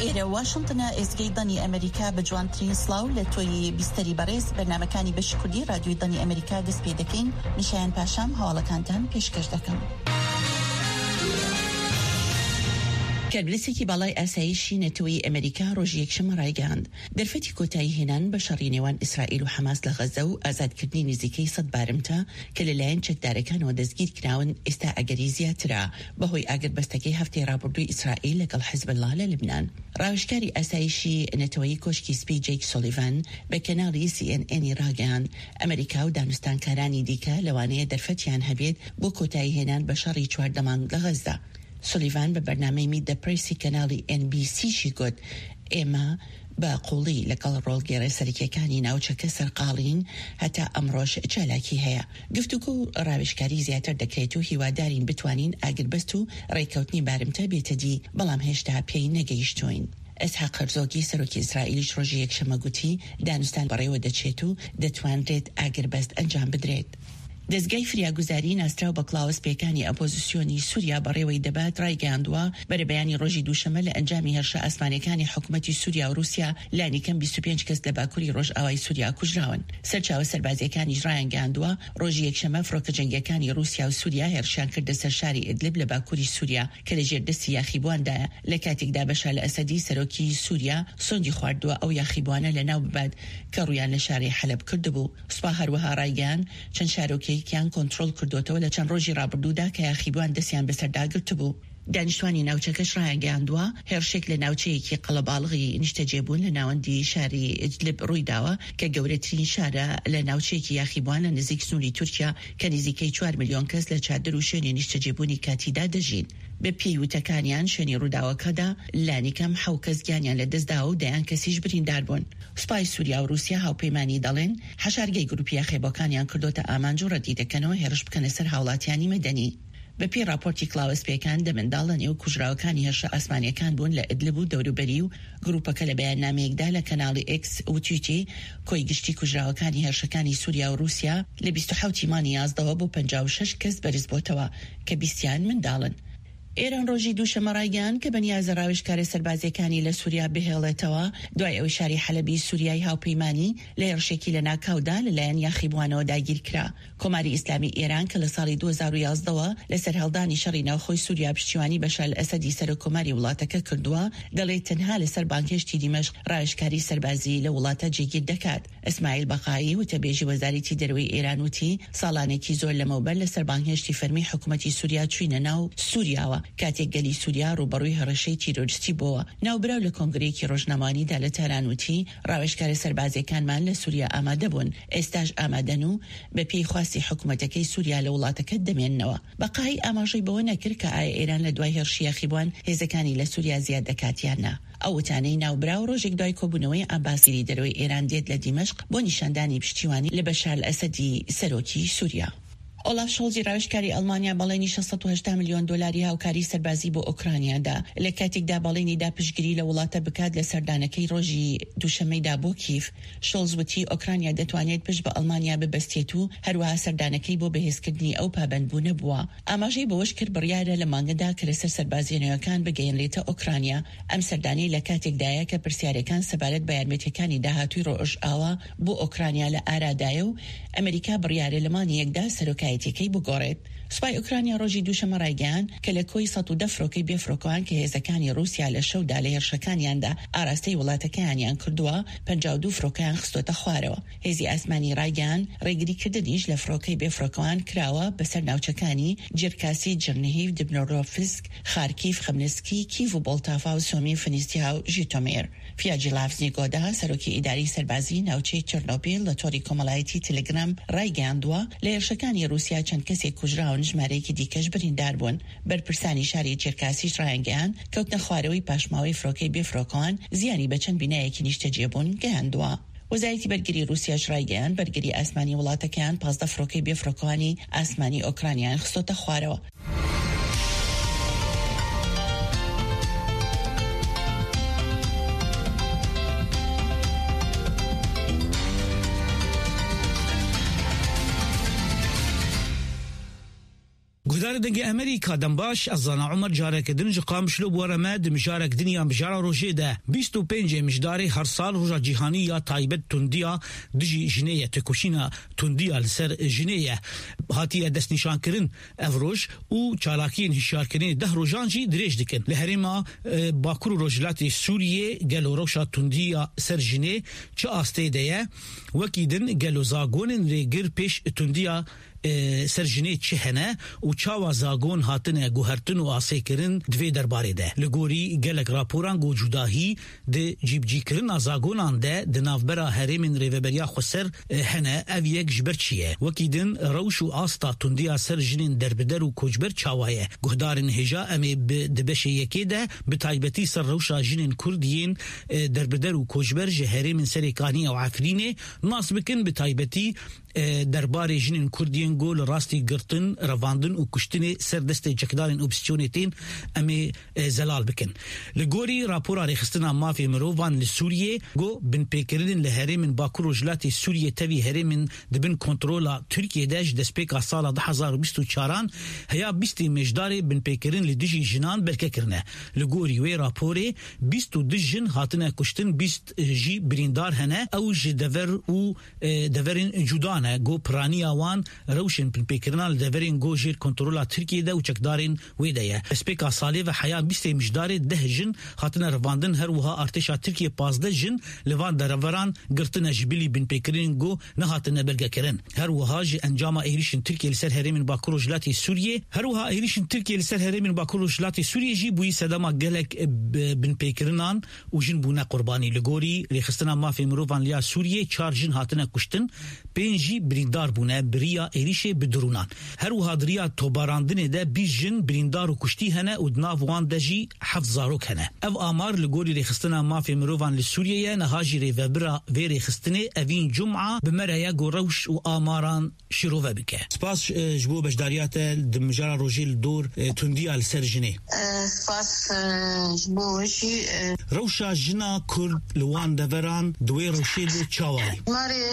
ئێرە واشنتنە ئێزگەی دەنی ئەمریکا بە جوانترین سلااو لە تۆی بیستەری بەڕێز بەرنامەکانی بەشی کوردی رادیۆی دەنی ئەمریکا دەست پێ دەکەین. نیشایان پاشام هەواڵەکانتان پێشکەش دەکەم. کاربلسێکی باڵای ئاسایشی نەتەوەی ئەمریکا ڕۆژی یەکشەمە ڕایگەاند دەرفەتی کۆتایی هێنان بە شەڕی نێوان ئیسرائیل و حەماس لە غەزە و ئازادکردنی نزیکەی 100 بارمتە کە لەلایەن چەکدارەکانەوە دەستگیر کراون ئێستا ئەگەری زیاترە بەهۆی ئاگربەستەکەی هەفتەی ڕابردووی ئیسرائیل لەگەڵ حیزب الله لە لبنان. ڕاوشکاری ئاسایشی نەتەوەی کۆشکی سپی جەیک سۆلیڤان بە کەناڵی CNN ڕاگەاند ئەمریکا و دانوستانکارانی دیکە لەوانەیە دەرفەتیان هەبێت بۆ کۆتایی هێنان بە شەڕی 4 مانگ لە غەزە. سۆلیڤان بە بەرنامەی میت دە پرسی کەناڵی NBCشی گوت ئێمە بە قوڵی لەگەڵ ڕۆڵگەڕێ سەرکیەکانی ناوچەکە سەرقاڵین هەتا ئەمڕۆژ چالاکی هەیە. گفتوگۆ و ڕاوشکاری زیاتر دەکرێت و هیوادارین بتوانین ئاگربەست و ڕێککەوتنی بارمتە بێتەدی بەڵام هێشتا پێی نەگەیشتوین. ئەسحاق هەرزۆگی سەرۆکی ئیسرائیلیش ڕۆژی یەکشەمە گوتی دانوستان بەڕێوە دەچێت و دەتوانرێت ئاگربەست ئەنجام بدرێت. دەستگای فریاگوزاری ناستراو بە کلااوسپێکانی ئەپۆزیسیۆنی سووریا بەڕێوەی دەبات ڕایگەاندووە بەرەبەیانی ڕۆژی دووشەمە لە ئەنجامی هێرشە ئاسمانیەکانی حکوومەتی سووریا و رووسیا لانی کەم 25 کەس لە باکووری ڕۆژئاوای سووریا کوژراون. سەرچاوە سەربازیەکانی ڕایانگەاندووە ڕۆژی یەکشەمە فڕۆکە جەنگیەکانی رووسیا و سووریا هێرشیان کردە سەر شاری ئیدلیب لە باکووری سووریا کە لە ژێردەستی یاخیبواندایە لە کاتێکدا بەشار لە ئەسەدی سەرۆکی سووریا سۆندی خواردووە ئەو یاخیبوانە لە ناو ببات کە ڕویان لە شاری حەلب کردبوو. سوپا هەروەها ڕایگەیان چەند شارۆکەیەکیان کۆنتڕۆڵ کردوتەوە لە چەند ڕۆژی ڕابردوودا کە یاخیبوان دەستیان بەسەرداگرت بوو. دانیشتوانی ناوچەکەش ڕایگەاندووە هێرشێک لە ناوچەیەکی قەڵەباڵغی نیشتەجێبوون لە ناوەندی شاری ئیدلیب ڕوویداوە کە گەورەترین شارە لە ناوچەیەکی یاخیبوان لە نزیک سنووری تورکیا کە نزیکەی 4 ملیۆن کەس لە چادر و شوێنی نیشتەجێبوونی کاتیدا دەژین. بە پێی وتەکانیان شوێنی ڕووداوەکەدا لانیکەم 7 کەس گیانیان لە دەستداوە و دەیان کەسیش بریندار بوون. سوپای سووریا و رووسیا هاوپەیمانی دەڵێن هەشارگەی گروپی یاخێبەکانیان کردوتە ئامانج و ڕەتی دەکەنەوە هێرش بکەنە سەر هاوڵاتیانی مەدەنی. بە پێی راپۆرتی کلااوسپێکان دەمەنداڵە نێو کوژراوەکانی هێرشە ئاسمانیەکان بوون لە ئیدلیب و دەوروبەری و گروپەکە لە بەیاننامەیەکدا لە کەناڵی X و تویتی کۆی گشتی کوژراوەکانی هێرشەکانی سووریا و رووسیا لە 27 مانی 11 بۆ 56 کەس بەرز بۆتەوە کە 20 منداڵن. ئێران ڕۆژی دووشەمە ڕایگەیاند کە بەنیازە ڕاوێژکارە سەربازیەکانی لە سووریا بهێڵێتەوە دوای ئەوەی شاری حەلەبی سووریای هاوپەیمانی لە هێرشێکی لە ناکاودا لەلایەن یاخیبوانەوە داگیر کرا. کۆماری ئیسلامی ئێران کە لە ساڵی 2011ەوە لەسەر هەڵدانی شەڕی ناوخۆی سووریا پشتیوانی بەشار ئەسەدی سەرۆکۆماری وڵاتەکە کردووە دەڵێت تەنها لەسەر بانگهێشتی دیمەشق ڕاوێژکاری سەربازی لە وڵاتە جێگیر دەکات. ئەسماعیل بەقایی وتەبێژی وەزارەتی دەرەوەی ئێران وتی ساڵانێکی زۆر لەمەوبەر لەسەر بانگهێشتی فەرمی حکوومەتی سووریا چوینە ناو سووریاوە کاتێک گەلی سووریا ڕوبەڕووی هەڕەشەی تیرۆریستی بووە. ناوبراو لە کۆنگرەیەکی ڕۆژنامەوانیدا لە تەران وتی ڕاوێژکارە سەربازیەکانمان لە سووریا ئامادە بوون ئێستاش ئامادەن و بە پێی خواستی حکوومەتەکەی سووریا لە وڵاتەکە دەمێننەوە. بەقای ئاماژەی بەوە نەکرد کە ئایا ئێران لە دوای هێرشی یاخیبوان هێزەکانی لە سووریا زیاد دەکاتیان نا. ئەو وتانەی ناوبراو ڕۆژێک دوای کۆبوونەوەی ئەمباسیری دەرەوەی ئێران دێت لە دیمەشق بۆ نیشاندانی پشتیوانی لە بەشار ئەسەدی سەرۆکی سووریا. ئۆلاف شۆڵزی ڕاوێژکاری ئەڵمانیا بەڵێنی 680 ملیۆن دۆلاری هاوکاری سەربازی بۆ ئۆکرانیادا لە کاتێکدا بەڵێنی داپشتگیری لە وڵاتە بکات لە سەردانەکەی ڕۆژی دووشەمەیدا بۆ کیف. شۆڵز وتی ئۆکرانیا دەتوانێت پشت بە ئەڵمانیا ببەستێت و هەروەها سەردانەکەی بۆ بەهێزکردنی ئەو پابەندبوونە بووە. ئاماژەی بەوەش کرد بڕیارە لە مانگەدا کە لەسەر سەربازیێنەوەکان بگەیەنرێتە ئۆکرانیا. ئەم سەردانەی لە کاتێکدایە کە پرسیارەکان سەبارەت بە یارمەتیەکانی داهاتووی ڕۆژئاوا بۆ ئۆکرانیا لە ئارادایە و ئەمریکا بڕیارە لە مانگێکدا سەرۆکایەتیەکەی بگۆڕێت. سوپای ئوکرانیا ڕۆژی دووشەمە ڕایگەیاند کە لە کۆی 110 فرۆکەی بێفرۆکەوان کە هێزەکانی رووسیا لە شەودا لە هێرشەکانیاندا ئاراستەی وڵاتەکەیانیان کردووە 52 فرۆکەیان خستۆتە خوارەوە. هێزی ئاسمانی ڕایگەیاند ڕێگریکردنیش لە فرۆکەی بێفرۆکەوان کراوە بەسەر ناوچەکانی جرکاسی، جرنهیڤ، دبنۆڕۆفسک، خارکیف، خەمنسکی، کیڤ و بۆڵتافا و سۆمی فنیستیا و ژیتۆمێر. ڤیاجیلافزنی گۆدا سەرۆکی ئیداری سەربازی ناوچەی چرنۆبیل لە تۆری کۆمەڵایەتی تەلەگرام ڕایگەیاندووە لە هێرشەکانی رووسیا چەند کەسێک کوژراون ژمارەیەکی دیکەش بریندار بوون. بەرپرسانی شاری جرکاسیش ڕایگەیان کەوتنە خوارەوەی پاشماوەی فرۆکەی بێفرۆکەوان زیانی بە چەند بینایەکی نیشتەجێبوون گەیاندووە. وەزارەتی بەرگری رووسیاش ڕایگەیان بەرگری ئاسمانی وڵاتەکەیان 15 فرۆکەی بێفرۆکەوانی ئاسمانی ئۆکرانیان خستۆتە خوارەوە. مجار دنگ امریکا دنباش از زن عمر جارک دنج قامشلو بورمد مجارک دنیا مجار روجه ده 25 مجداری هر سال روجا جهانی یا تایبت تندیا دجی جنیه تکوشینا تندیا لسر جنیه هاتیه دست نشان کرن افروج و چالاکین هشیار کرن ده روجان جی دریج دکن لهریما باکور روجلات سوریه گلو روشا تندیا سر جنیه چه آسته ده وکیدن گلو زاگونن ریگر پیش تندیا سرجنه چهنه و چاوا زاگون هاتنه گوهرتن و آسه کرن دوی درباره ده لگوری گلک راپوران گو جداهی ده جیب جی کرن زاگونان ده نافبرا هرمین ریوبریا خسر هنه او یک جبر چیه وکیدن روش و آستا تندیا سرجنین دربدر و کجبر چاوایه گهدارن هجا امی دبشه یکی ده بتایبتی سر روشا جنین کردین دربدر و کجبر جهرمین سریکانی و عفرینه ناس بکن بتایبتی درباره جنین کردین گول راستی گرتن رواندن و کشتن سردست جکدارین اپسیونیتین امی زلال بکن لگوری راپورا ریخستنا مافی مروفان لسوریه گو بن پیکرین لهره من باکور رجلات سوریه تاوی هره من دبن کنترولا ترکیه داش دسپیکا سالا 2024 هیا 20 مجدار بن پیکرین لدجی جنان بلکه کرنه لگوری وی راپوره 22 جن هاتنه کشتن 20 جی بریندار هنه او جی دور و دورین جودان گو پرانی آوان روشن پیکرنال دورین گو جیر کنترولا ترکیه ده و چکدارین ویده اسپیکا سالی و حیا 20 مجدار 10 جن خاطن رواندن هر وها ارتشا ترکیه 15 جن لوان دروران گرتن جبلی بن پیکرین گو نهاتن بلگه کرن هر وها جی انجام ایریشن ترکیه لسر هرمین باکور رجلاتی سوریه هر وها ایریشن ترکیه لسر هرمین باکور رجلاتی سوریه جی بوی صدما گلک بن پیکرنان و جن بونا قربانی لگوری ریخستنا مافی مروفان لیا سوریه 4 جن هاتن کشتن 5 بریندار بونه بریا ایریشه بدرونان هر وها دریا توباراندنه ده 20 جن بریندار و کشتی هنه و دناف وان دجی 7,000 هنه او آمار لگوری ریخستنا مافی مروفان لسوریه نهاجی ریوبرا وی ریخستنه اوین جمعه بمریا گوروش و آماران شروع بکه سپاس جبو بجداریات دمجارا روجیل دور تندیا لسرجنه سپاس جبو وشی روشا جنا کرد لوان دوران دوی روشیل چاوای ماری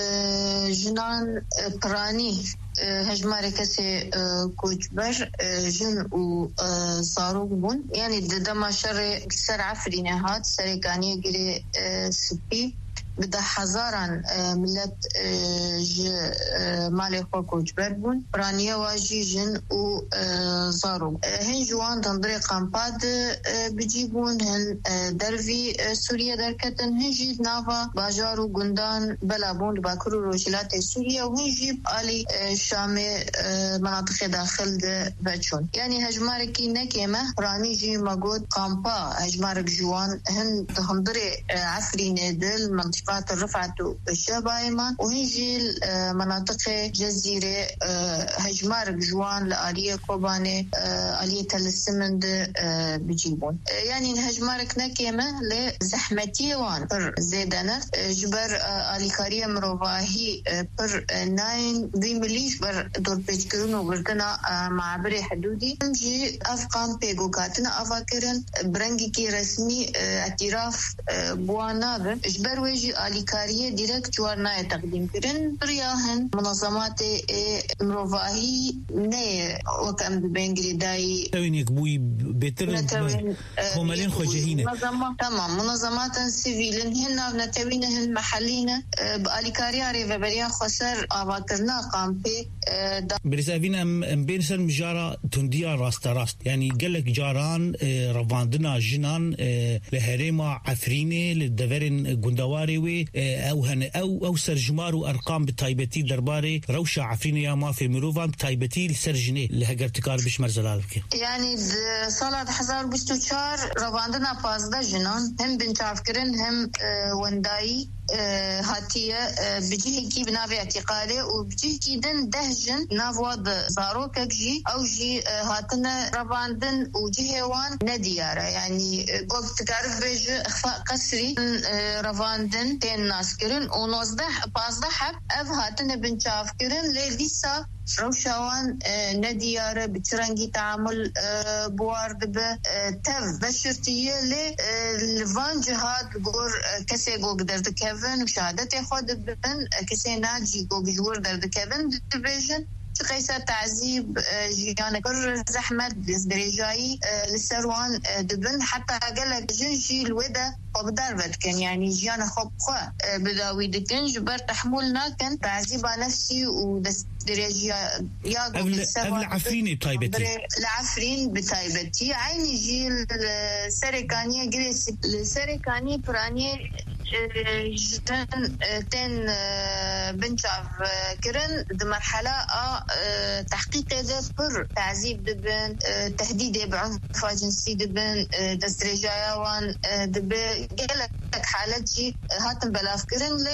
جنان پرانی هجماري كسي كوجبر جن و صاروخ بون يعني دما شر سر عفرينه هات سريكانيه جري سبي بده هزاران ملت مالي خو كوجبر بون برانيه واجي جن و صاروخ هن جوان تنظري قامباد بجيبون هن درفي سوريا دركتن هن جيد نافا باجار و گندان بلابون باكرو روجلات سوريا وهن جيب آلي شامي مناطق داخل بچون يعني هجماركي نكيمه براني جي ماغود قامبا هجمارك جوان هن تنظري عفرينه دل منطقة الرفعت الشبايمان وهيجي مناطق جزيرة هجمار جوان لآلية كوباني آلية السمند بجيبون يعني هجمارك نكيمة لزحمتي وان پر زيدانة جبر آليكارية مروفاهي پر ناين دي مليش بر دور بيجكرون وبرتنا معبري حدودي جي أفقام بيقوكاتنا أفاكرن برنگي كي رسمي اعتراف بوانا جبر ويجي آلیکاریه دیرکت جوارنای تقدیم کردن بریاهن منظمات مروفاهی نه وکم ببینگری دای توین یک بوی بهتر خمالین خوجهینه تمام منظمات سیویلن هن نتوینهن محلینه آلیکاریه ری و بریا خسر آواکرنا قامپی برسافین ام بینسر مجارا تندیا راست يعني قالك جاران رواندنا جنان لهريما عفرينه للدفرن قندواري او سرجمار وارقام بتايبتي درباري روشة عفرينه يا ما في مروفان بتايبتي لسرجنه لهجر ارتكار بشمر زلالك يعني صلاة 2024 رواندنا 15 جنان هم بنتعفكرن هم ونداي هاتيه بجيه كي بنافي اعتقاله وبجيه كي دن دهجن نافواد زاروكك جي او جي هاتنا رواندن وجهوان ندياره يعني قلت تعرف بيج اخفاء قسري رواندن تين ناسكرن ونوزده بازده اف هاتنا بنتعفكرن ليسا روشوان ندياره بترنجي تعامل بوارد بتف بشرتيه لفان جهاد بور كسي جو قدرت كيفن وشهادتي خود بن كسي ناجي جو جور درد كيفن ديفيجن قيسة تعذيب جيانا كر زحمة درجاي للسروان دبن حتى قالك جنجي الودة وبدربت كان يعني جيانا خب خوا بداوي دكن جبر تحملنا كان تعذيبها نفسي ودس درجة ياقو السروان عفريني بتايبتي العفرين بتايبتي عيني جيل سريكانية جريس السريكانية برانية جدن تن بنشاف كرن دمرحلة تحقيق ده بر تعذيب دبن تهديد بعنف جنسي دبن دسترجايا وان دب قالك حالتي هاتم بلاف كرن ل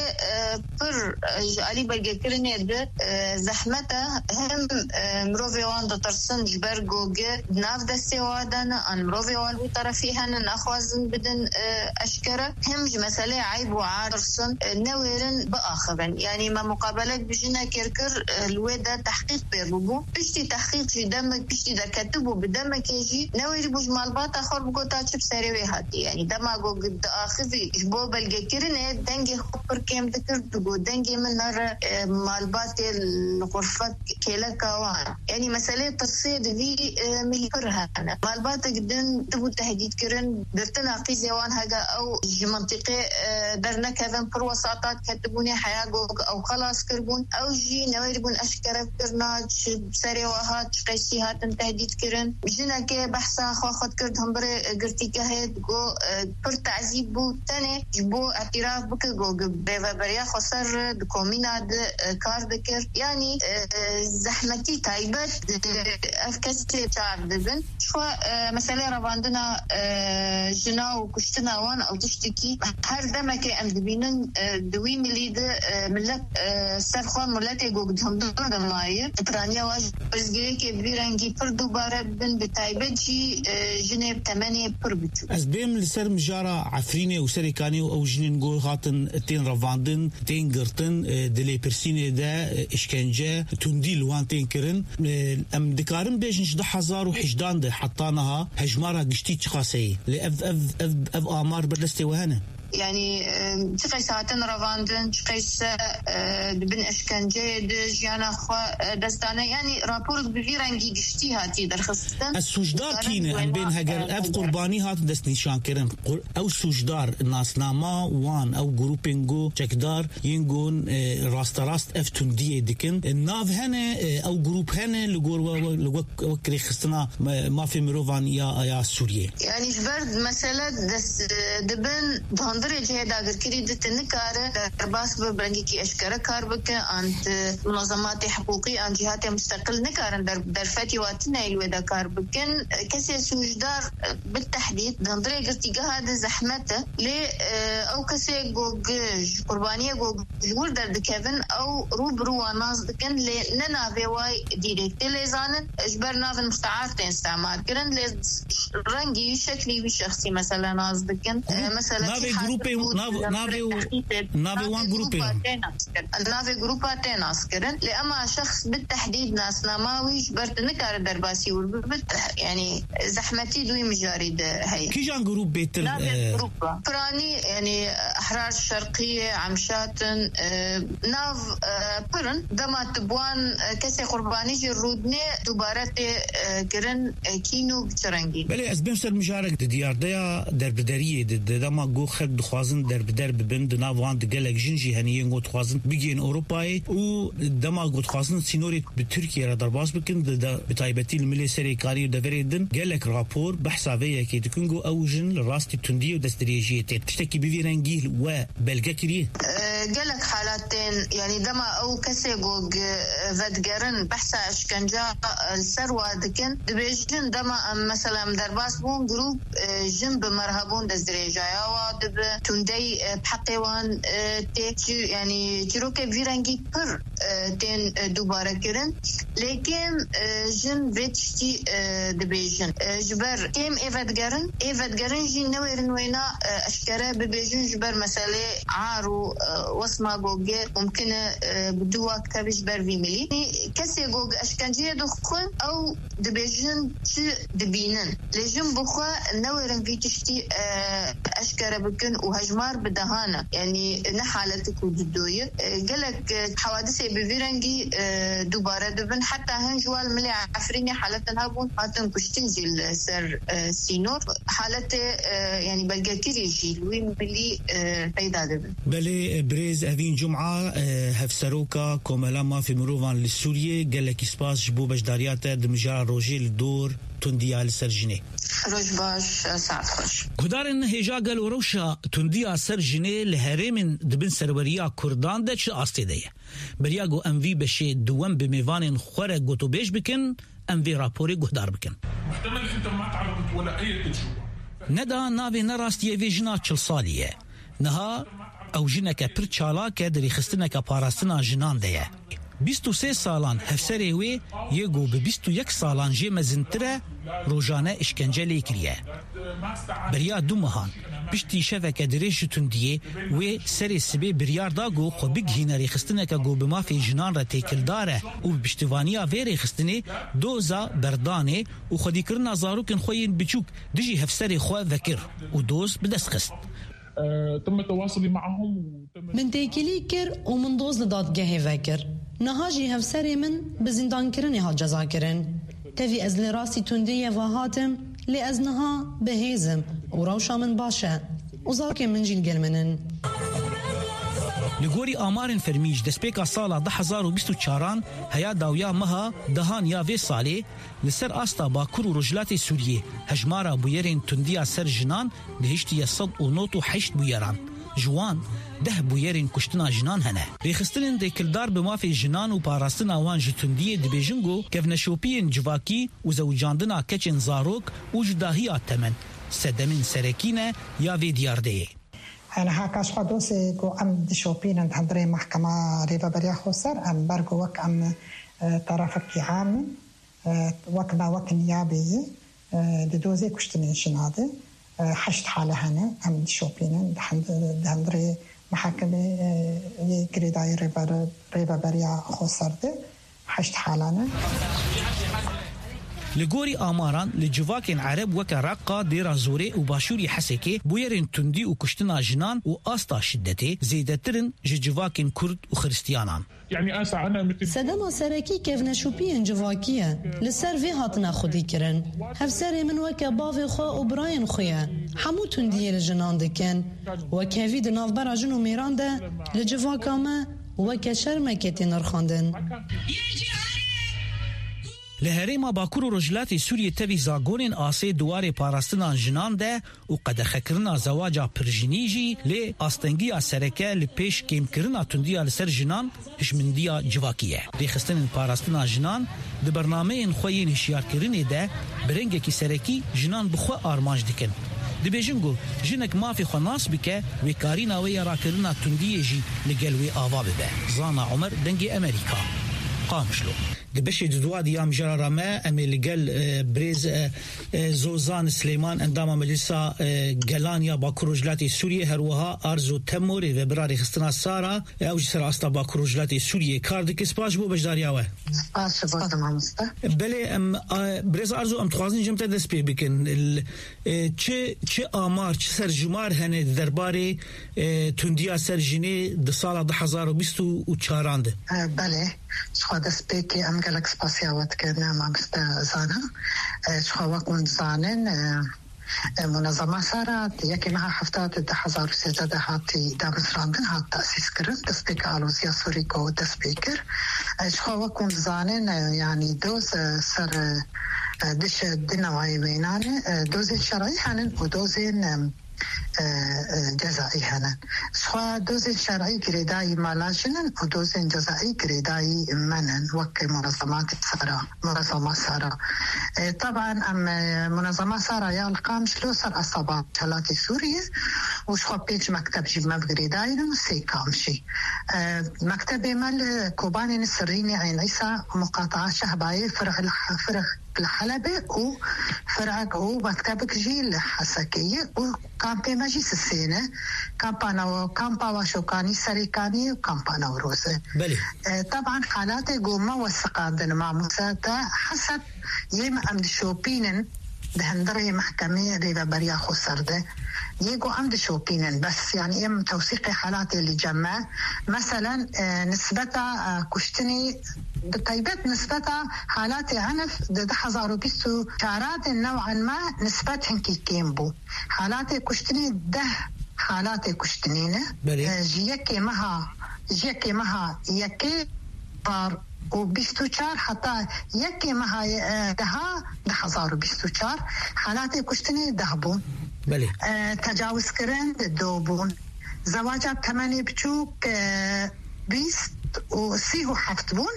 بر علي بلقى كرن يد زحمته هم مروفي وان دترسن جبرجو ناف دستي وادنا ان مروفي وان بطرفيها ناخوازن بدن اشكره هم مسألة عيب وعارسن نويرن بآخرن يعني ما مقابلات بجنا كركر الودا تحقيق بيربو بشتي تحقيق في دمك بشتي دا كتبو بدمك يجي نوير بوج مالبات آخر بقو تاچب سريوي هاتي يعني دماغو قد آخذي جبو بلغي كرنه دنگي خبر كيم ذكر دقو دنگي من نار مالبات الغرفة كيلكا وان يعني مسألة تصيد في مليكرها مالبات قدن تبو تهديد كرن درتنا قيزي وان هاقا أو منطقة درنا كذا بروساطات كتبوني حياقو أو خلاص كربون أو جي نويربون أشكرا كرناج بسريوهات قيسيهات تهديد كرن جنا كي بحثا خواخد كردهم بري قرتي كهيد جو پر تعذيب بو تاني جبو اعتراف بك جو بيفا بريا خسر دكومينا كار دكر يعني زحمتي تايبت أفكاسي شعب دبن شوا مسألة رواندنا جنا وكشتنا وان أو تشتكي هر دمك أم دبينن دوي مليد ملت سرخوان ملتي قدهم دون ماير برانيا واج برزگيري كي بيرنگي پر دوباره بن بتايبت جي جنيب 8 پر بچو از بيم لسر مجارة عفريني وسريكاني او جنين قول خاطن تين رفاندن تين قرطن دلي برسيني دا اشكنجة تنديل وان تين كرن ام دكارن بيجنش 10,000 ده حطانها هجمارها قشتي تشخاصي لأف آمار برلستي وهنا يعني تقي ساعتين رواندن تقي بن اشكنجه جيانا خوا دستانه يعني رابور بفيرنجي قشتي هاتي درخصتن السوجدار كينه ام بين هاجر اف قرباني هات دست نشان كرن او سوجدار الناسنامه وان او جروبينجو تشكدار ينجون راست اف تنديه دكن الناف هنا او جروب هنا لغور وكري خستنا ما في مروفان يا سوريا يعني جبرد مساله دست دبن درجة هذا كريدة النكارة درباس ببرنجي كي أشكره كاربك أنت منظمات حقوقية أنت جهات مستقل نكارن درفتي واتنا الودا كاربكن كسي سوجدار بالتحديد درجة تيجا هذا زحمته ل أو كسي جوج قربانية جوج جور درد كيفن أو روبرو ناس دكن لنا بواي ديريكت لزانن إجبرنا في المستعارتين استعمال كرن لرنجي شكلي بشخصي مثلا ناس دكن مثلا ناوي وان جروبي ناوي جروباتين عسكرن لأما شخص بالتحديد ناس ناماوي جبرت نكار درباسي يعني زحمتي دوي مجاريد هي كي جان جروب بيت جروبا فراني يعني أحرار الشرقية عمشاتن ناف برن دما تبوان كسي قرباني جرودني دوبارات كرن كينو بچرنگي بله از بمسر مجارك ديار ديا دربدارية دما جو خد خوازن درب بند ناوان دگلک جنجی هنیه گوت خوازن بگین اروپای و دما گوت خوازن سینوری به ترکیه را درباس بکن بتایبتی الملی سریکاری دفریدن گلک راپور بحثاویه که دکنگو اوجن راستي تنديه ودستريجيتين تشتكي بفيرنجي وبلغة كريه قالك حالتين يعني دما او كسيغوغ فدقرن بحثا اشكنجا السروة دكن دبيجن دما مثلا درباس بون جروب جنب مرهبون دزدريجايا ودب تندي بحقيوان تي يعني جروكي فيرنجي بر تين دوباره كرن لكن جن بيتشتي دبيجن جبر كيم ايفدقرن جي نويرن وينا اشكرا ببيجن جبر مسالة عارو وصمة جوجة ممكن بدوا كتابش برفي ملي كسي جوج أشكنجية دخل أو دبيجن دبينن لجن بخوا نورن في تشتي أشكر بكن وهجمار بدهانا يعني نحالتك ودوية قالك حوادثي بفيرنجي دوباره دبن حتى هنجوال ملي عفريني حالتنا هبون هاتن كشتنزي السر سينور حالته يعني بلقى كيريجي لوين ملي پیدا دبن بله بريز أذين جمعة هفسروكا كوملاما في مروفان للسورية قالك إسباس جبو بجداريات دمجار روجي للدور تنديا لسرجني روش باش ساعت خوش كدارن هجا قال وروشا تنديا سرجني لهرم دبن سروريا كردان ده چه آسته ده برياغو اموي بشه دوام بميوان خوره گوتو بيش بكن اموي راپوري گهدار بكن محتمل انت ما تعرضت ولا اي تجربة ندا ناوي نراستي فيجنا چل ساليه نها او جنك پر چالاك دري خستنك پاراستنا جنان ده 23 سالان هفسری وی یگو به 21 سالان جه مزنتره روزانه اشکنجه لیکریه بریا دو مهان پشتی شفکه دریش تندیه و سری سبی بریار داگو خو بگهینه ریخستنه که گو بما فی جنان را تیکل داره و بشتوانیا وی ریخستنه دوزا بردانه و خودی کرنا زاروکن خوین بچوک دجی هفسری خواه وکر و دوز بدست خست تم تواصلي معهم من تيكلي كر ومن دوز لدادگه فكر نهاجي هفسري من بزندان كرني ها جزا كرن تفي ازل راسي تندية وهاتم لأزنها بهيزم وروشا من باشا وزاكي من جيل قلمنن لگوری آمارن فرمیج دسپیکا سالا 2024 هیا داویا مها دهان یا وی سالی لسر آستا باکور و رجلات سوریه هجمارا بویرین تندیا سر جنان دهشتی 198 بویران جوان 10 بویرین کشتنا جنان هنه ریخستنین دیکلدار بمافی جنان و پاراستن آوان جتندیه دبیجنگو کفنشوپین جواکی و زوجاندنا کچن زاروک و جداهی آتمن سدمین سرکینه یا وی دیارده أنا هاكاش قدوسي جو أم دشوبين عند هندري محكمة ريبا بريا خسر أم برجو وك أم طرفك عام وكنا وك نيابي ددوزي كشتنين شنادي حشت حالة هنا أم دشوبين عند هندري محكمة يجريداي ريبا بريا خسر ده حشت حالنا لگوری آماران لجواکن عرب وک رقا دیرا زوری و باشوری حسکی بویرین تندی و کشتنا جنان و آستا شدتی زیدترن جواکن کرد و خريستيانان يعني اسا انا مثل سدما سرکی کفنشوپین جواکیه لسر وی هاتنا خودی کرن هفسری من وک باوی خو و براین خویه همو تندی لجنان دکن وک هوی د نافبر جنو میران ده لجواکامه وک شرمکتی نرخاندن لهريما باكور رجلات سوريا تبي زاغونين آسي دواري پاراستنا جنان ده و قدخ کرنا زواجا پرجنيجي ل آستنگيا سرکه لپیش کم کرنا تنديا لسر جنان هشمنديا جواكيه ريخستن پاراستنا جنان د برنامه خوين هشيار کرني ده برنگه کی سرکی جنان بخو آرمانج دکن دبيجنگو جنك ما في خناس بك وكارينا ويا راكرنا تنديه جي لقلوي آواب به زانا عمر دنگي امريكا قامشلو دبشي دودواد يام جرارما امي لقل بريز زوزان سليمان اندام مجلسا قلانيا باكور رجلاتي سوريا هروها ارزو تموري وبراري خستنا سارا اوج سر استا باكور رجلاتي سوريا كاردك سباش بو بجدارياوه سباش بو تمام استا بلي ام بريز ارزو ام تخوازين جمت دس بي بكن چه آمار چه سرجمار هنه درباري تنديا سرجني د سال 2024 بله شو دس بيكي ام قالك سباسياوات كنا ما مستزانا شو وكون زانن منظمة صارت يكي معها حفتات 2006 هاتي دامس راندن هات تأسيس كرن تسبيك آلوزيا سوريكو تسبيكر شو وكون زانن يعني دوز سر دش دنواي بينان دوزين شرعي هنن ودوزين جزائي هنن سوا دوزين شرعي قريداي مالاجنن ودوزين جزائي قريداي منن وكي منظمات سارة منظمة سارة طبعا منظمة سارة يالقام شلوسر أصابات شلاتي سوريا وشخوا بيج مكتب جيب مبقريداي نمسي كامشي مكتب مال كوباني نسريني عين عيسى مقاطعة شهباي فرح الحلبة وفرعك وبتكبك جيل حسكية وكامبي مجلس السنة كامبا وشوكاني سريكاني وكامبا نوروزة طبعا حالاتي قومة والسقادن مع مساتا حسب يما أمد شوبينن بهندري محكمة ريبا بريا خسرده يجو عند شوبينن بس يعني ام توثيق حالات اللي جمع مثلا نسبتها كشتني بطيبت نسبتها حالات عنف ضد حزارو بيستو شعرات نوعا ما نسبتهم كي كيمبو حالات كشتني ده حالات كشتنينه جيكي مها يكي بار و24 حتى يكي مها دها 1024 حالات كشتني دهبون تجاوز كرن دوبون زواجات 8 بچوك 20 و30 وحفتبون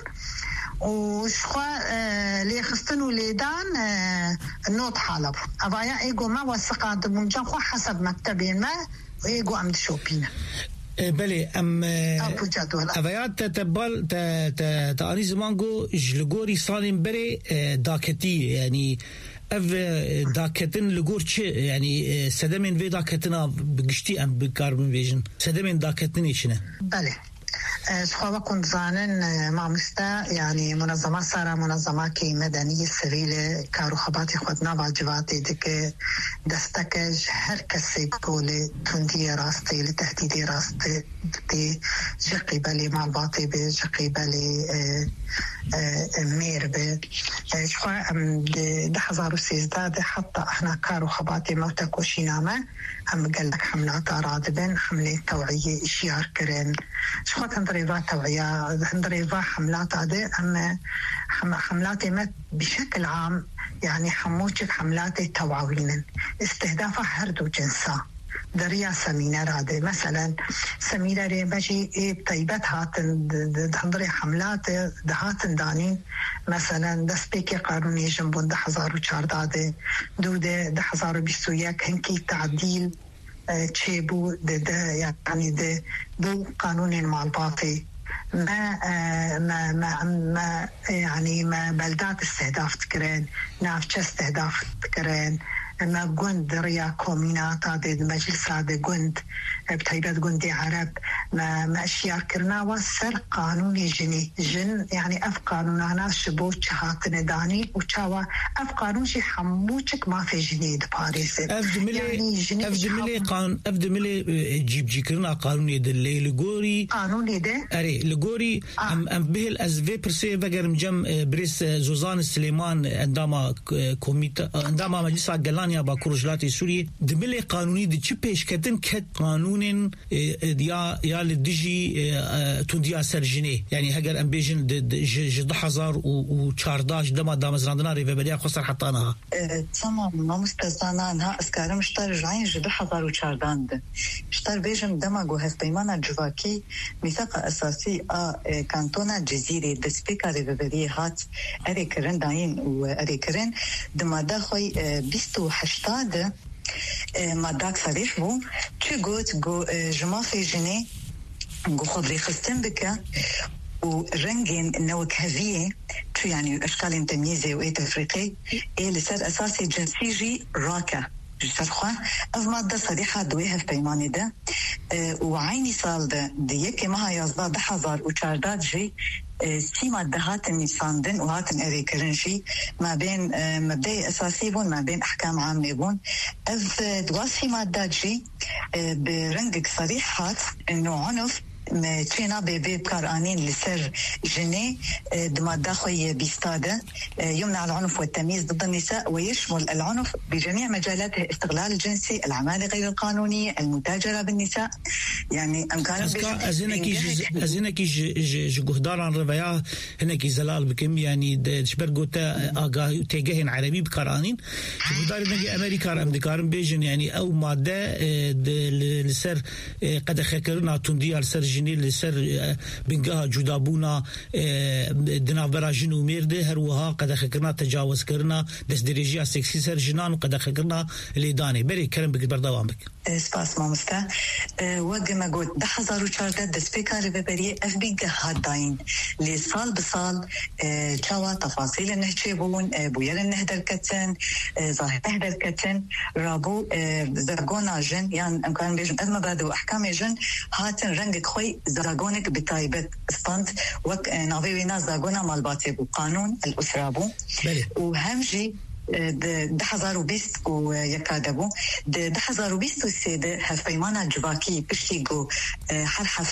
وشخوا لي خستن وليدان نوت حالب أبايا إيجو ما وثقات منجخوا حسب مكتبين ما وإيجو أمد شوبينا بله ام اویات تبال تانی زمانگو جلگوری سالم بره داکتی یعنی اف داکتن لگور چه یعنی سدمن و داکتنا بگشتی ام بکاربن ویژن سدمن داکتن ایشنه بله شخوا كنت زانن مع مستا يعني منظمات صار منظمات كي مدنية سبيلة كارو خباتي خدنا واجباتي دك دستكج هر كسي بقولي تندية راستي لتهديدي راستي دي جقي بالي مع الباطي بجقي بالي مير ب شخوا ام ده 2016 حتى احنا كارو خباتي موتا كوشينامة هم قال لك حملات رادبن حملة توعية اشيار كرن شخوا تنضريبات توعية تنضريبات حملات هذه أما حملات مت بشكل عام يعني حموشك حملات توعوينا استهدافها هردو جنسا دريا سمينار هذا مثلا سمينار ماشي طيبات هاتن تنضري حملات هاتن دانين مثلا دسبيكي قانوني جنبون 1014 دوده 1021 هنكي تعديل تشيبو يعني بو قانون مع الباطي ما يعني ما بلدات استهداف تكرين نافش استهداف تكرين ما قند ريا كومينات هذا المجلس هذا قند بتايبات قندي عرب ما اشياء كرنا وسر قانوني جن يعني اف قانون انا شبوش هاتن داني وشاوا اف قانون شي حموشك ما في جنيد باريس افدملي جيب كرنا قانوني دلي لغوري قانوني ده اري لغوري ام به الازفي برسي بقر مجم بريس زوزان سليمان عندما كوميتا عندما مجلس قلانيا باكورجلاتي سوريا دملي قانوني دي تشبيش كتن كت قانون يا للدجي تنديا سرجني يعني هجر امبيجن جد حزار وشارداش دام زراندنا ريفبليا خسر حطانها تمام ما مستزانانها اسكار مشتر جاين جد حزار وشاردان مشتر بيجم دماغو هف بيمانا جواكي ميثاق اساسي كانتونا جزيرة دسبيكا ريفبليا هات اريكرن داين واريكرن دمادا خوي 28 ما داك صريح بو تشغوت جو جما في جني جو خضري خستن بك ورنجين نوك هذيه شو يعني اشكال تمييزي وايت افريقي اللي صار اساسي جنسيجي راكا جسرخوا اف ماده صريحه دويها في بيماني ده وعيني صال ده ديكي ما هي يصداد حزار وشاردات جي سيما دهات النيساندن وهاتن اريكرنشي ما بين مبدأ اساسي بون ما بين احكام عامه بون اف دواسي مادات جي برنجك صريحات انه عنف تشينا بقرانين لسر جني دمادا خوي بيستاده يمنع العنف والتمييز ضد النساء ويشمل العنف بجميع مجالات الاستغلال الجنسي الأعمال غير القانونية المتاجرة بالنساء يعني أمكان أزينك جهدار عن ربيع هناك زلال بكم يعني شبرقوتا آقا تيجهن عربي بقرانين جهدار نجي أمريكا أمريكارن بيجن يعني أو مادة لسر قد خكرنا تنديا لسر جني لسر بنجاها جدابونا دنافرا جنو ميرده هروها قد خكرنا تجاوز كرنا دس درجة سكسي سر جنان وقد خكرنا ليداني بري كلام بك بردوام بك سپاس مامستا وقما قلت 2014 دسبيكار ببريه اف بيقه هاداين لسال بسال جوا تفاصيل النهجيبون بويل النهدر كتن ظاهر نهدر كتن رابو زرقونا جن يعني امكان بيجن ازمة بادو احكام جن هاتن رنجك خوي زرقونك بتايبت استانت وك نافيوينا زرقونا مالباتي بو قانون الاسرابو وهمجي ده 2020 ويكادبو ده 2020 السيدة هفيمانا جواكي بشيغو حرحفت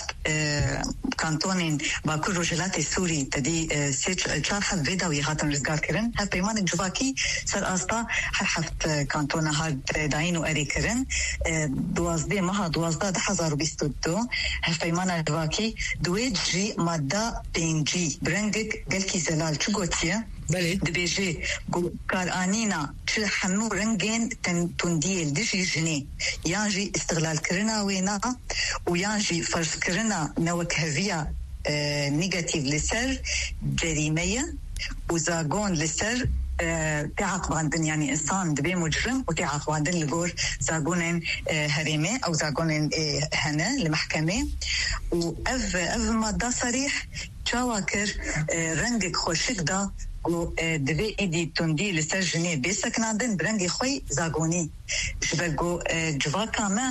كانتونين باكو رجلات السوري تدي شارحت فيدا ويهاتن رزقار كرن هفيمانا جواكي سر أسطا حرحفت كانتونا هاد داينو أري كرن دوازده مها دوازده ده 2022 هفيمانا جواكي دويد جي مادة بينجي برنجك قلكي زلال چوغوتيه دبيجي كارانينا حمو رنجين تنديل دشي جني يانجي استغلال كرنا وينا ويانجي فرس كرنا نوكهفيا نيجاتيف لسر جريمية وزاقون لسر تعاقب عندن يعني إنسان دبي مجرم وتعاقب عندن لجور زاقونين هريمة أو زاقونين هنا لمحكمة وأف مادة صريح شواكر رنجك خوشك دا دوی ایدی تندی لسر جنی بیسکنادن برنگی خوی زاگونی شبگو جواکا ما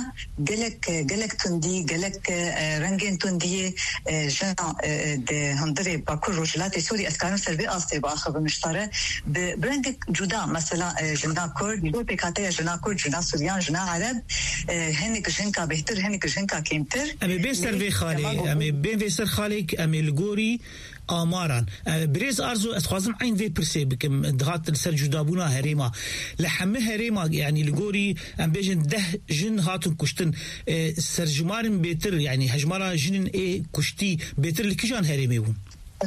گلک تندی گلک رنگین تندی جنا ده هندری باکور رجلات سوری اسکارن سربی آستی با آخر مشتاره برنگ جدا مثلا جنا کرد دو پیکاته جنا کرد جنا سوریان جنا عرب هنک جنکا بهتر هنک جنکا کمتر امی بیستر وی خالی امی بین ویستر خالی امی لگوری آماران بريز أرزو أتخوازم عين في برسي بكم دغات السر جدابونا هريما لحمه هريما يعني لقوري أم بيجن ده جن هاتن كشتن سرجمارن بيتر يعني هجمارا جنن إيه كشتي بيتر لكجان هريمي بون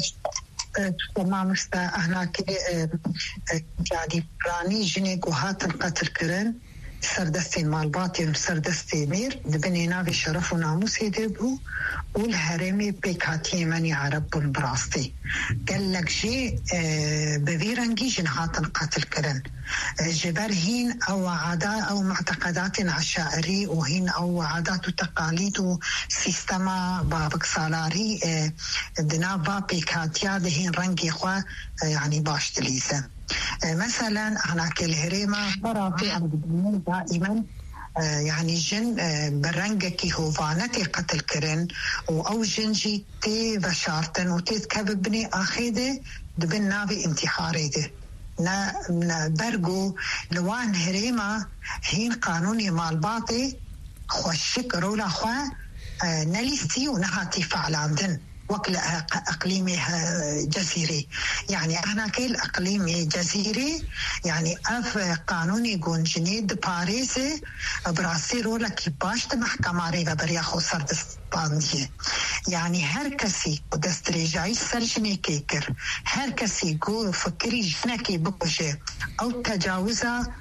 تمام استا احنا كي يعني براني جني هاتن قتل كرن سردستي مالباتي وسردستي مير دبنينا في شرف وناموس يدبو والهرمي بيكاتي مني عرب براستي قال لك شيء بفيرنجي جنهات قتل كرن جبر هين أو عادات أو معتقدات عشائري وهين أو عادات وتقاليد وسيستما بابك سالاري دنابا بيكاتيا دهين رنجي خوا يعني باش تليسا مثلا أنا كالهريمة طرفي دائما يعني جن برنجكي هوفانتي قتل كرن أو جنجي تي بشارتن وتذكب بني أخيده دبن نابي انتحاري ده نا برغو لوان هريمة هين قانوني مال باطي خوشك رولا خوا نليستي ونهاتي فعلاندن وكل أقليمي جزيري يعني أنا كيل أقليمي جزيري يعني أف قانوني يقول جنيد باريسي براسي رولا كي باشت محكمة ريغا بريا خوصر دستباندية يعني هركسي ودستريجاي سرجني كيكر هركسي يقول فكري جنكي بوجه أو تجاوزها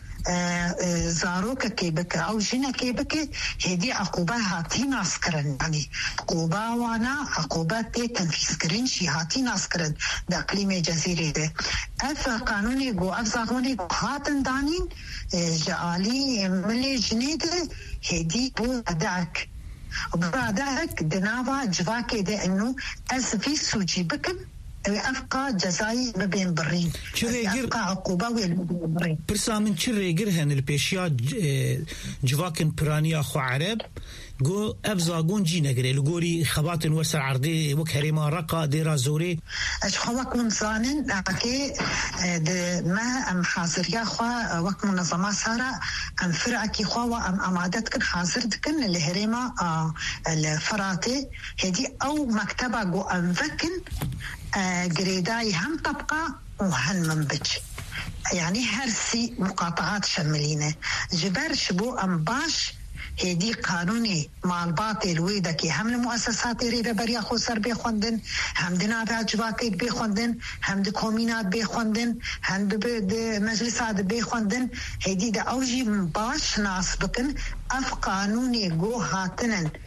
زاروك كيبك أو جنا كيبك هدي عقوبة هاتي ناسكرن يعني عقوبة وانا عقوبات تنفيذ كرن شي هاتي ناسكرن بأقليم جزيرة ده أف قانوني جو أف زاغوني جو هاتن دانين جعالي ملي جنيدة هدي بو أدعك وبعدك دنابا جواكي ده إنه أزفي سوجي بكم أفقى جزائي مبين برين أفقى عقوبة والمبين برين برسامن شريقر هن البيشيات جواكن برانيا خو عرب جو أفزاقون جينا قري لقوري خباتن وسع عرضي وكهريما رقا ديرا زوري أشخوك منزانن لكي ما أم حاضر يا خوا وقت منظمة سارة أم فرعكي خوا وأم أمادتكن حاضرتكن الهريما الفراتي هدي أو مكتبة جو أم فكن قريداي هم تبقى وهن منبج يعني هرسي مقاطعات شملينة جبر شبو أم باش هدي قانوني مع الباطل ويدكي هم المؤسسات ريبه بريا خسر بيخوندن هم دنابع جواكيت بيخوندن هم دكومينات بيخوندن هم مجلسات بيخوندن هدي دا اوجي باش ناس بكن اف قانوني جو هاتنن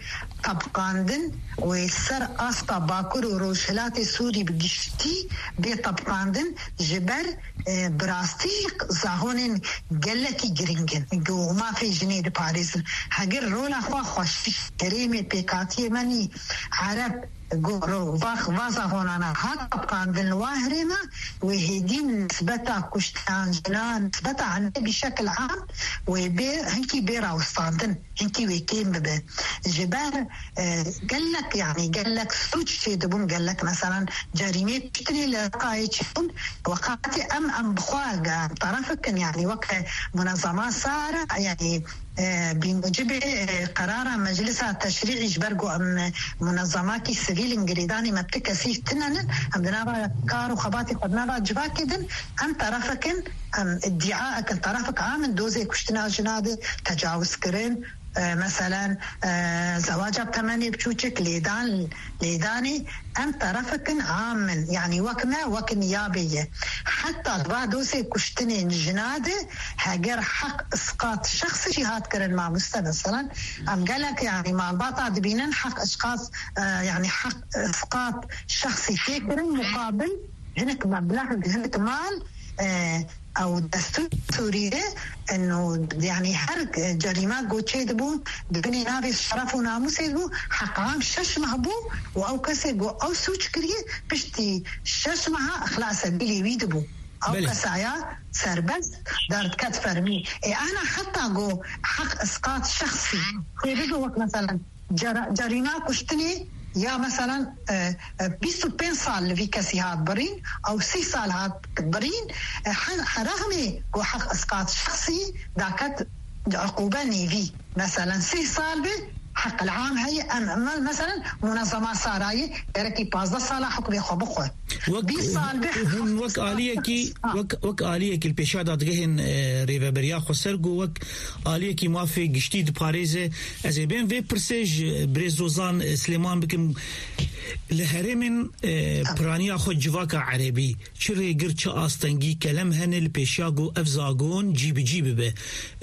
طبقاندن ويسر أسطى باكر وروشلات سوري بجشتي بطبقاندن جبر براستيق زاهون قلكي جرينجن وما في جنيد باريس هاجر رولا خوش كريمة بيكاتي مني عرب جو فازا هونانا حتى قاندن الواهرمة وهيدين نسبتها كشتان جنان نسبتها عن بشكل عام وبير هنكي بيرا وستاندن هنكي ويكيم ببه جبار قالك يعني قالك سوچ شي دبون قالك مثلا جريمة كتني لقايتشون وقاتي أم بخواق طرفك يعني وقت منظمات سارة يعني بموجب قرار مجلس التشريع يجبرقوا أم منظمات السبيل انجريداني ما بتكسيف تنن أم دنابا كارو خباتي قدنابا جباكدن أم طرفكن أم ادعاءك طرفك عامل دوزي كشتنا جنادي تجاوز كرين مثلا زواجة بثمانية بشوشك ليداني أم طرفكن عامل يعني وك نيابية حتى بعدوسي كشتني جنادة هاجر حق إسقاط شخصي جهات كرن مع مثلا أم قالك يعني مع الباطا دبينن حق أشخاص يعني حق إسقاط شخصي كرن مقابل هناك مبلغ هناك مال أو دستور سورية إنه يعني حرق جريمات قوتشي دبو ببني نابي شرف وناموس يدبو حقام شش مهبو أو كسي أو سوچ كريه بشتي شش مها أخلاق سبيلي ويدبو أو كسايا سربز دارت كات فرمي أنا حتى قو حق إسقاط شخصي يبدو وقت مثلا جريمات كشتني يا مثلا 25 سال في كسيهات برين أو 6 سال هات برين رغم وحق إسقاط شخصي ذاكت عقوبة نيفي مثلا 6 سال حق العام هي مثلا منظمة ساراي يركي 15 سال حكم يخبخه وك آلية كي البيشادة تجهن ريفا بريا خسرجو وك آلية كي موافق جديد باريزة أزبين في برسج بريزوزان سليمان بكم لهرمن برانيا خود جواك عربي شري قرش آستنجي كلام هن البيشاجو أفزاجون جيب به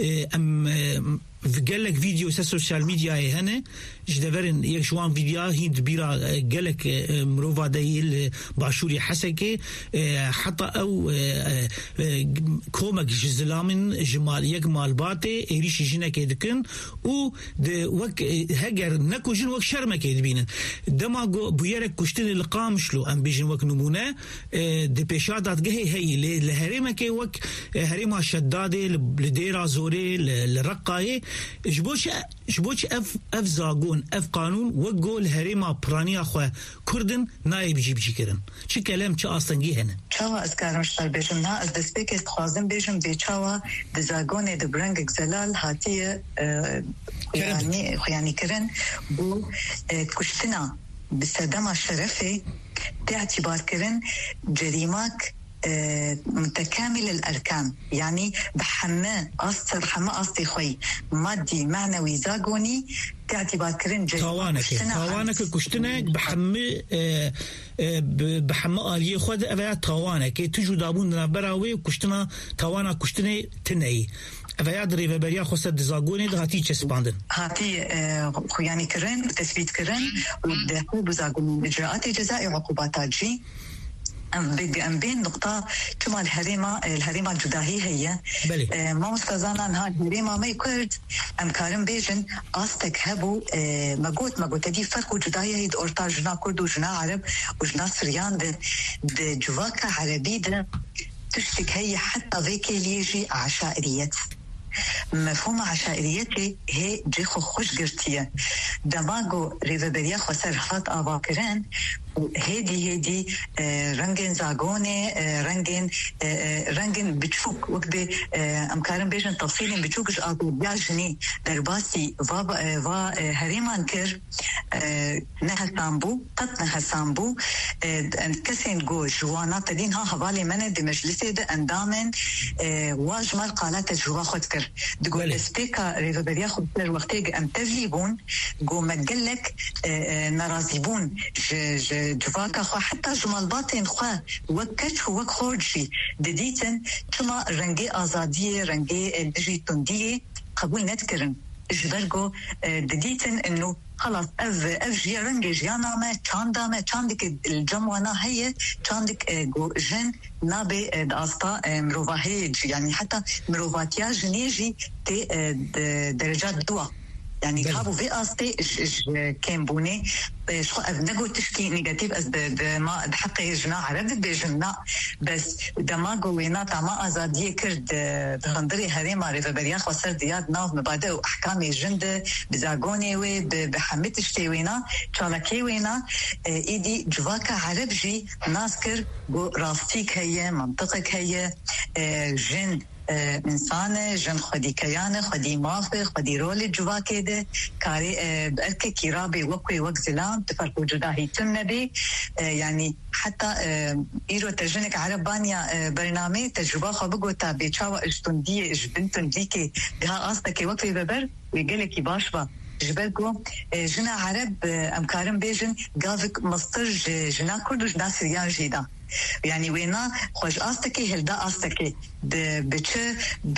قال لك فيديو سوشيال ميديا هنا جدبرن يشوان فيديو هيد بيرا قال لك مروفا دايل باشوري حسكي حتى او كومك جزلامن جمال يجمال باتي يريش جنا كيدكن و وك هجر نكو جن وك شرمه كيدبين دماغو بيرك كشتن القامشلو ام بيجن وك نمونه دي بيشادات هي لهريمه كي وك هريمه شداده لديرا زوري للرقايه جبوش اف زاغون اف قانون وقول هريما برانيا خو كردن نايب جيب كرن شي كلام شي اصلنجي هنا چاوا اسكارم شتر بيجمنا از دسبيك استخوازم بيجم بيچاوا دزاغون د برنگ زلال هاتيه يعني كرن بو كشتنا بسدما شرفي باعتبار كرن جريماك متكامل الأركان يعني بحماء أصطي خوي مادي معنوي زاغوني باعتبار كرن توانك كشتنك بحماء آلية خود أفيا توانك تجو دابون نبراوي كشتنا توانا كشتني تنعي أفيا دريفة بريا خصد زاغوني دهاتي چسباندن هاتي يعني كرن تثبيت كرن ودهو بزاغوني إجراءات جزائي عقوبات جي أم بين نقطة كما الهريمة الجداهي هي ما مستزانا أنها الهريمة ما يكرد أم كارم بيجن أستك هبو مقوت تدي فرق وجداهي هيد أورتا جنا كرد وجنا عرب وجنا سريان ده جواكا عربي ده تشتك هي حتى ذيك ليجي عشائريات مفهوم عشائريتي هي جيخو خوش قرتية دماغو ريفبريا خسر هات آواكران هيدي رنجن زاغوني رنجن بتشوك وكده أمكارن بيجن تفصيلين بتشوكش أقول بياجني درباسي va هريمان كر نهسامبو قط نهسامبو كسين جو جوانا تدين ها حوالي من دي مجلسي ده اندامن واجمال قالات جوا خود كر دقول استيكا ريفبريا خود كر وقتيق ام تجيبون جو مقلك نرازيبون جواكا خوا حتى جمال باطن خوا وكتش وك خورجي دديتن كما رنجي آزادية رنجي الجي تندية قبول نتكرن جبرجو دديتن إنه خلاص أف جيران جيانا ما تشاندا ما تشاندك الجموانا هي تشاندك جو جن نابي داستا مروفاهيج يعني حتى مروفاتيا جنيجي تي درجات دوا يعني كابو في أستي كان بوني شو أبنجو تشكي نيجاتيف أز ما دحقي جنا عرفت بجنا بس دماغو وينا تما أزادية كرد بغندري هريمة ريفبرياخ وصر دياد ناف مبادئ أحكامي جند بزاغوني وي بحمتشتي وينا شالكي وينا إيدي جواكا عربجي ناسكر راستيك هي منطقك هي جند إنسان جن خدي كيانه خدي مافي خدي رولي جوا كده كاري بأركي كيرابي وقوي وقزلام تفرق وجوده تنبي يعني حتى إيرو ترجنك عربانيا برنامج تجربة خبقو تابي شاوة اجتندية اجبنتن ديكي بها أصدكي وقوي ببر ويقلكي باشبا جبركو جنا عرب أمكارم بيجن قافك مصطر جنا كردو جنا سريان جيدا يعني وينا خوش أستكي هلدا أستكي بچه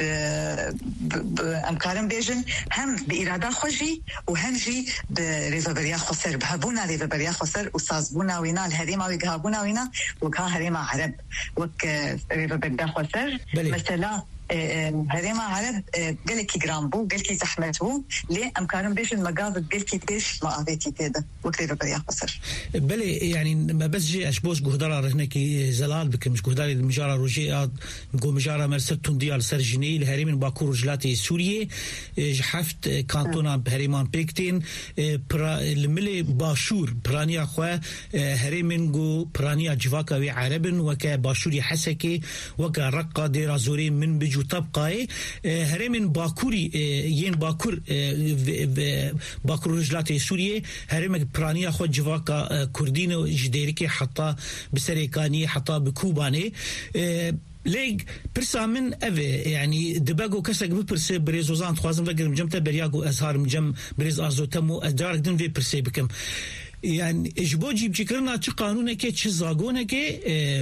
بأمكارم بيجن هم بإرادة خوشي وهم جي بريفبريا خسر بهبونا ريفبريا خسر وصازبونا وينا الهريمة ويقهبونا وينا وكا هريمة عرب وك ريفبريا خسر مثلا هريمة عرب قلكي جرامبو قلكي زحمته ليه أمكارم بيش المقابل قلكي بيش ما أبيتي كده وكريبا بريا خسر بلي يعني ما بس جي أشبوس جهدار هناكي زلال بكم مش جهدار المجارة روجيات مقو مجارة مرسلتون ديال سرجيني الهريمين باكور رجلاتي سوريا جحفت كانتونا بهريمان بيكتين الملي باشور برانيا خوا هريمين جو برانيا جواكا وي عربن وكا باشوري حسكي وكا رقا ديرا زوري من بجو طبقاي هرمن باكوري ين باكور باكور رجلات سوريا هرم برانيا خو جواكا كردين جديركي حتى بسريكاني حتى بكوباني ليك برسا من أبي يعني دباغو كسك ببرسي بريزوزان خوازم فقر مجمتا برياغو أزهار مجم بريز أرزو تمو أدارك دن في برسي بكم يعني إجبو جيب جيكرنا چه قانونه که چه زاگونه که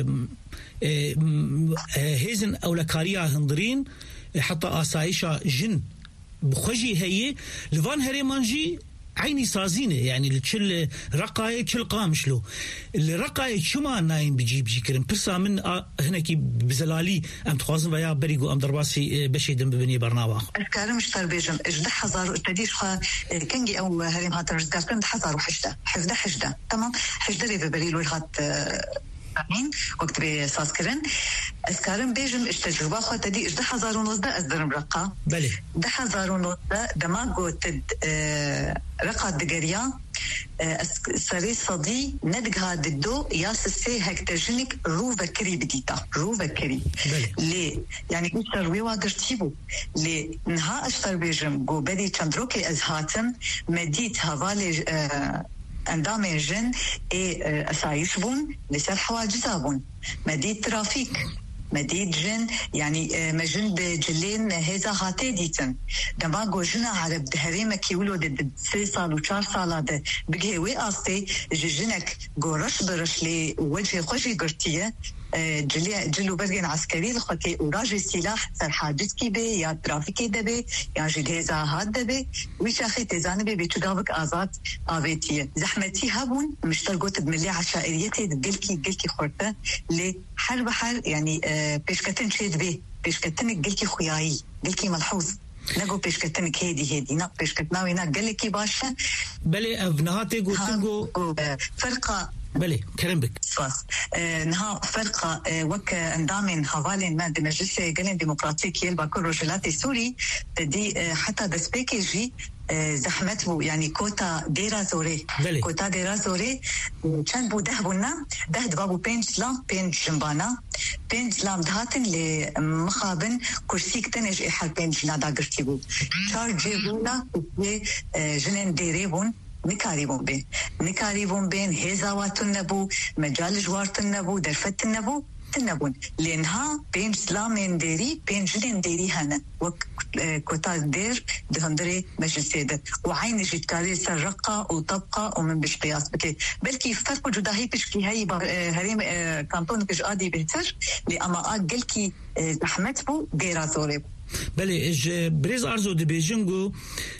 هيزن أولكاريا هندرين حتى آسايشا جن بخجي هي لفان هريمانجي عيني سازينه يعني الكل رقاية كل قامشلو اللي رقاية شما نايم بجيب جيكرن برسا من هناكي بزلالي ام تخوازن ويا بريقو ام درباسي بشيدن ببني برنامج أذكار مش تربيجم اجده حزار تديش كنجي او هريم هاتر اذكار كنت حزار وحشده حفده تمام حشده ريفي بريلو هات وقت بساسكرن أذكارن بيجم تجربة خاطر دي 10,000 أزدرم رقة بله 10,000 دماغو تد رقة دقريا سري صدي ندقها ددو ياسسي هكتجنك رو بكري بديتا رو بكري ليه يعني اشتر ويوا قرتيبو ليه نها اشتر بيجم قو بدي چندروكي ازهاتم مديت هوالي اندام جن اسايش بون لسر حواجزا بون مديد ترافيك مديد جن يعني مجن بجلين هذا هاتي ديتن دماغو جنا عرب دهريمة كيولو دد 3 سال و 4 سال ده بجهوي آستي جنك قرش برش لي وجه خوشي قرتيه جلو برجن عسكري لخوتي وراجي سلاح سر حاجز كي بي يا ترافيكي دبي يا جهازا هاد دبي ويش اخي تزانبي بتجاوبك آزاد آبيتيه زحمتي هابون مشترقوت بملي عشائريتي قلكي خورته لحر بحر يعني بيشكتن شيد بي بيشكتنك قلكي خياي قلكي ملحوظ نقو بيشكتنك هيدي نا بيشكتناوي نا قلكي باشا بلي افنهاتي قلتنقو فرقة بلي كرم بك نها فرقة وك اندامن حوالين ما دي مجلس قلن ديمقراطيك يلبا كل رجلات سوري دي حتى دسبيكي زحمته يعني كوتا ديرا زوري بلي. كوتا ديرا زوري كان بو دهبونا دبابو بين سلام بين جنبانا بين سلام دهاتن لمخابن كرسيك تنج إحال بين جنادا قرتيبو شار جيبونا جنين ديريبون نكاريبون بين هزاوات النبو مجال جوارت النبو درفت النبو تنبون لأنها بين سلامين ديري بين جنين ديري هنا وكوتا دير دهندري مجلسيدة وعين جيت كاري سرقة وطبقة ومن بش قياس بكي بلكي فرق جداهي بشكي هاي هريم كانتون كج آدي بهتر لأما قلكي زحمت بو ديرا زوري بله بريز أرزو دي بيجنجو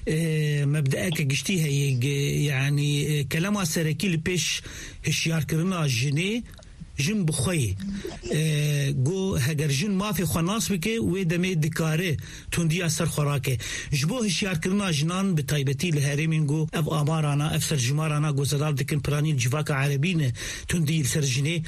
مبدأك قشتيها يعني كلامها سركي لبيش هشيار كرنا جنيه جن بخوي جو هگر جن ما في خناس بكي ودمي دكاره تندي اثر خوراكه جبو هشيار كرنا جنان بتايبتي لهرمين جو اف امارانا اف سرجمارانا جو زدال دكن براني جواك عربين تندي سرجني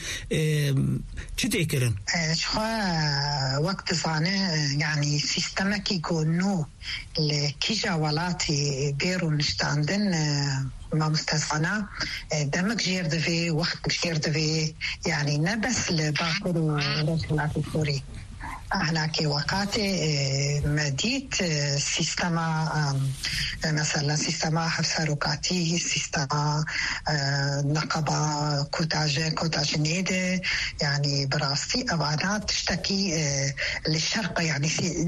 تشتي كرن شخوا وقت زانه يعني سيستمك يكونوا لكيجا ولاتي غيرو نشتاندن ما مستثنى دمك جير دفي وقت جير دفي يعني نبس لباكر ورسلات السوري احنا كي وقاتي مديت سيستما مثلا سيستما حفصاروكاتي سيستما نقبة كوتاج نيدة يعني براستي أبعادات تشتكي للشرق يعني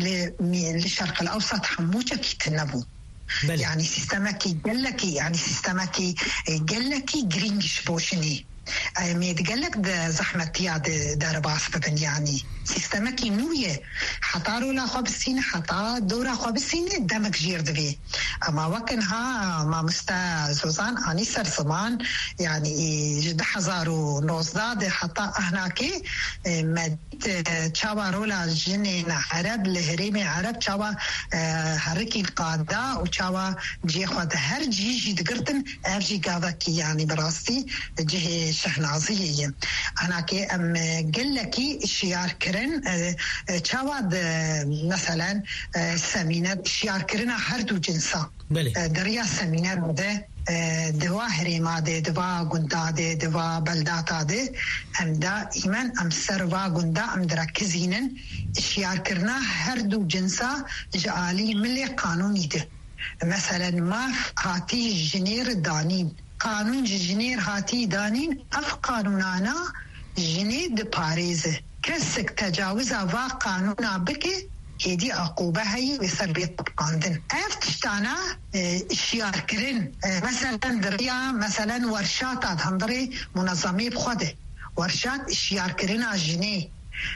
للشرق الأوسط حموشة كي تنبو بل. يعني سيستمكي قلكي يعني سيستمكي قلكي جرينش بوشني ميد قلك ده زحمة تياد دارباس ببن يعني سيستمكي نوية حطارو لا خبسين حطا دورا خبسين دمك جير دبي اما وكنها ما مستا زوزان اني سرسمان يعني جد حزارو نوزداد حطا هناكي مد تشاوا رولا جنين عرب لهريمي عرب تشاوا حركي القادة وتشاوا جي خود هر جي دقرتن ارجي قادكي يعني براستي جهي شهنازية هناكي ام قلكي شيار كرن تشاواد مثلا سمينار شيار كرنا هردو جنسا دريا سمينار ده دوا هريما ده دوا غندا ده دوا بلداتا ده ام دا ايمان ام سروا غندا ام دركزينن شيار كرنا هردو جنسا جالي ملي قانوني ده مثلا ما هاتي جنير دانين قانون جنير هاتي دانين اف قانونانا جنير دي باريزه كسك تجاوزها با قانونا بكي هيدي عقوبة هي ويصير طبقاندن افتشتانا اشيار كرن مثلا دريا مثلا ورشات هندري منظمي بخده ورشات اشيار كرن عجني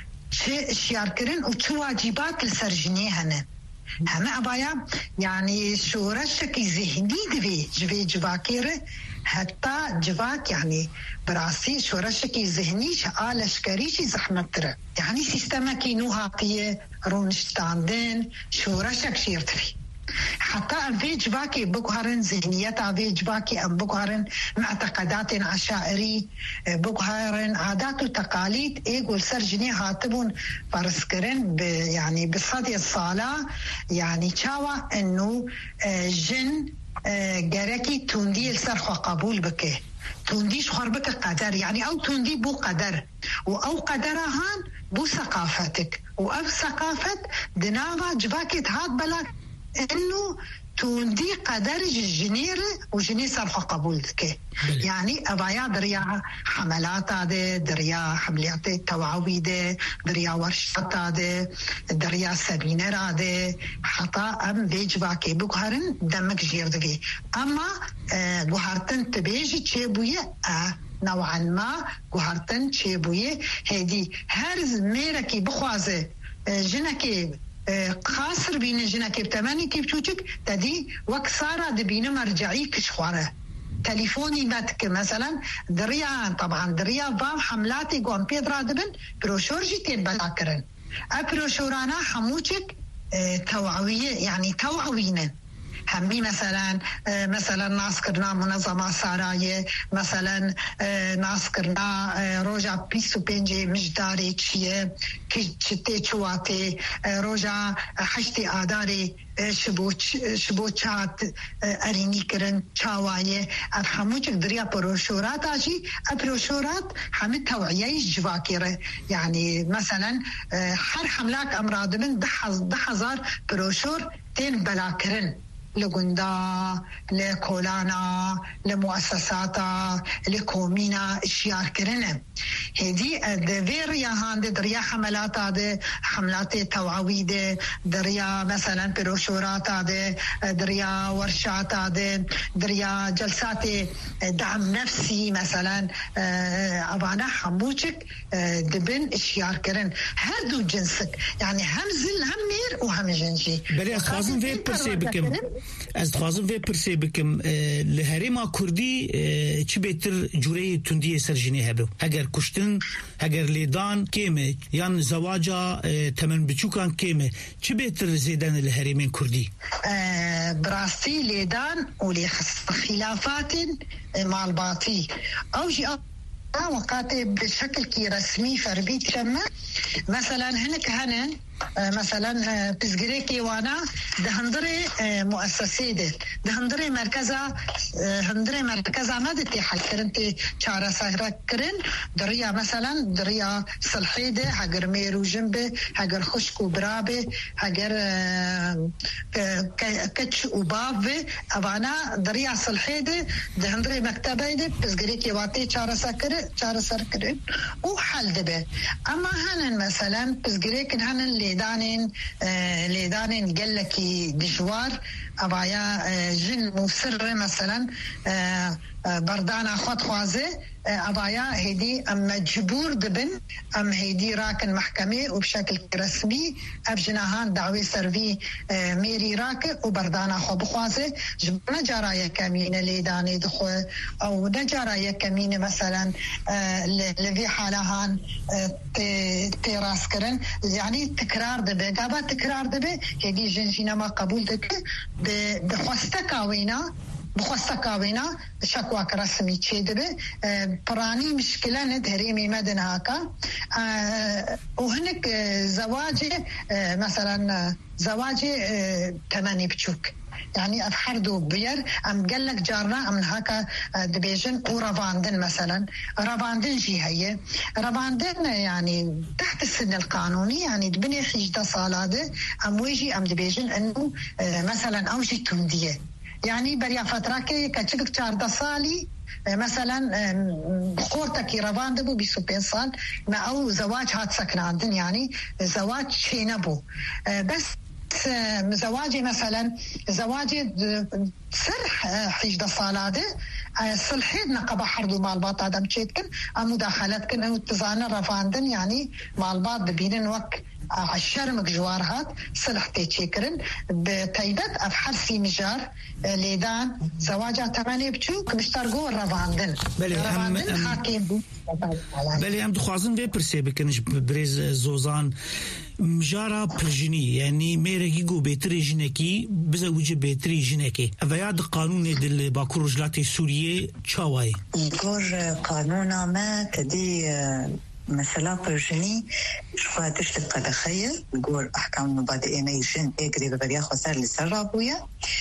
اشيار كرن وشو واجبات لسرجني هنا هم أبايا يعني شورشك ذهني دبي جبي جواكير حتى جواك يعني براسي شورشك ذهني شعالش كريشي زحمة ترى يعني سيستمك نوهاقية رونشتاندن شورشك شيرتفي حتى في جواكي بقهرن ذهنيات في جواكي أم بقهرن معتقدات عشائري بقهرن عادات وتقاليد يقول سرجني هاتبون فرسكرن يعني بصدي الصلاة يعني شاوى إنه جن جركي توندي السرخ قبول بك تونديش خربك قدر يعني أو توندي بو قدر أو قدرهان بو ثقافتك وأو ثقافة دناغا جواكي تهاد بلاك إنه توندي قدر الجنير وجني صرف قبول ذكي يعني أبايا دريا حملات هذا دريا حملات توعوي ده دريا ورشات هذا دريا سبينر هذا حتى أم بيج باكي بقهرن دمك جير ذكي أما بقهرتن تبيج تشيبوية نوعا ما بقهرتن تشيبوية هذه هرز ميركي بخوازه جنكي خاسر بين جنك بتماني كيف تشوفك تدي وكسارة دبينة مرجعي كشخوارة تليفوني باتك مثلا دريا طبعا دريا بام حملاتي قوم بيدرا دبن بروشورجي تين بلاكرن أبروشورانا حموشك توعوية يعني توعوينا همي مثلا ناس كرنا منظمة ساراية مثلا ناس كرنا روجا بيسو بينجي مجداري تشيه كشتي چواتي روجا حشتي آداري شبوچات اريني كرن چاوايه افهموچ دريا بروشورات اجي بروشورات هم توعيه جواكيره يعني مثلا هر حملاك امراض من 10,000 بروشور تين بلاكرن لغندا لكولانا لمؤسساتا لكومينا اشيار كرنا هدي دير يا هاند دريا حملات هذا حملات توعوية دريا مثلا بروشورات هذا دريا ورشات هذا دريا جلسات دعم نفسي مثلا أبانا حموشك دبن اشيار كرن هردو جنسك يعني همزل هم مير وهم جنجي بلي خازن في برسي بكم از خازن في برسي بكم لهريما كردي چه بهتر جوره تندی سرجنی هبو اگر کشتن اگر لیدان کیمه یان زواجا تمن بچوکان کیمه چه بهتر زیدن لهریمین کردی براستی لیدان ولی خلافات مع الباطي او جي وقات بشكل كي رسمي فردي تشمع مثلا هناك هنا مثلا بزغريكي وانا دهندري مؤسسه دهندري مركزا ما دتي حكرنتي چارا سهره كرن دريا مثلا دريا صلحيده هاجر ميرو جنبه هاجر خشكو برابه هاجر كتش وباب ابانا دريا صلحيده دهندري مكتبه بزغريكي واتي چارا سر كرن وحل دبه اما هنن مثلا بزغريكن هنن ليدانين قلكي دجوار أبايا جن مفسر مثلا بردانا خط خوازه أبايا هيدي أم مجبور دبن أم هيدي راكن محكمة وبشكل رسمي أبجناهان دعوي سرفي ميري راك وبردانا خو بخوازه جبنا جارايا كمينة ليداني دخو أو نجارايا كمينة مثلا لفي حالهان تيراس كرن يعني تكرار دبه قابا تكرار دبه هيدي جنجينا ما قبول دبه بخواستكاوينا شكواك رسمي تشيدبه براني مشكلة ندهريمي مدن هاكا وهناك زواجي مثلا زواجي تماني بچوك يعني أفحردو بير أم قلك جارنا أم هاكا دبيجن ورافاندن مثلا رافاندن جي هي رافاندن يعني تحت السن القانوني يعني دبني خيجدا صالادة أم ويجي أم دبيجن أنه مثلا أوجي تندية يعني بريا فترة كي كتشكك 14 صالي مثلا خورتك رافان دبو بسوبين صال ما أو زواج هات سكن عندن يعني زواج شينبو بس زواجي مثلا زواجي سرح حيجدا صالادة صلحيد نقبة حردو مع الباط آدم تشيتكن مداخلتكن أو تزانا رافاندن يعني مع الباط ببينن وك عشرمك جوارهات صلحتي تشيكرن بتايبت أفحر في مجار ليدان زواجها تمانية بچوك مشترقو رافاندن رافاندن حاكم بله هم دخوازن به پرسه بکنش برز زوزان مجارا پرجنی یعنی میرگی گو بهتری جنکی بزوجه بهتری جنکی اویاد قانون دل باکور رجلات سوریه چاوای گور قانونا ما تدی مثلا برجني شو تشتغل قدخية نقول أحكام مبادئين يجن أجري ببريا خسر لسرابويا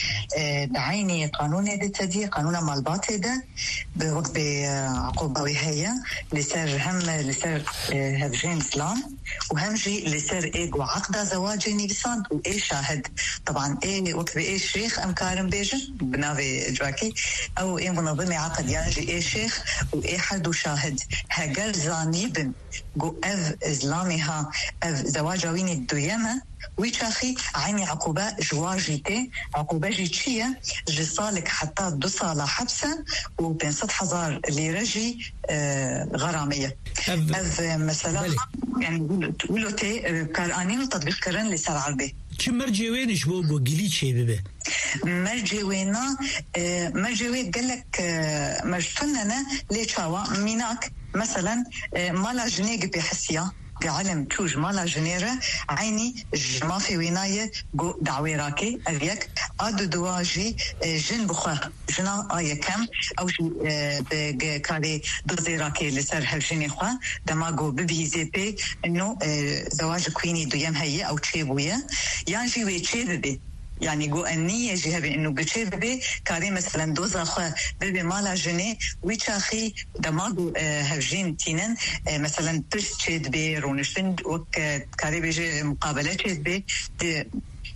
دعيني قانون هذا تدي قانون مالبات هذا بوقت بعقوبة وهي لسر هم لسر هفجين إسلام وهم جي لسر إيج وعقد زواج نيسان وإيه شاهد طبعا إيه وقت بإيه شيخ أم كارم بيجن بنافي جواكي أو إيه منظمة عقد ياجي إيه شيخ وإيه حد وشاهد هجر زانيبن جو أف إسلامها أف زواجوين الدويمة ويشاخي عيني عقوبة جواجيتي عقوبة جيتشية جصالك حتى 2 صالة حبسة و500,000 ليرجي غرامية أف مثلا يعني تقولوا تي كارانين وتطبيق كرن لسر عربي چه مرجوينش بو قليل شيء ببه مرجوينا مرجوي قالك مرجتننا ليشاوا ميناك مثلا مالا جنيق بحسيا بعلم توج مالا جنيرة عيني ما في ويناية جو دعوي راكي أبيك أدو دواجي جن بخوا جنا آية كم أو شي بكاري دوزي راكي لسر هفجيني خوا دما جو ببيزي بي إنه زواج كويني دويم هي أو تشيبوية يعني جي ويتشيب بي يعني جو النية جهة إنه بتشبه كاري مثلا دوزا خا ببي مالا جني ويشاخي دماغو هفجين تينن مثلا تشتد بي رونشتن وك كاري بيجي مقابلة تشد بي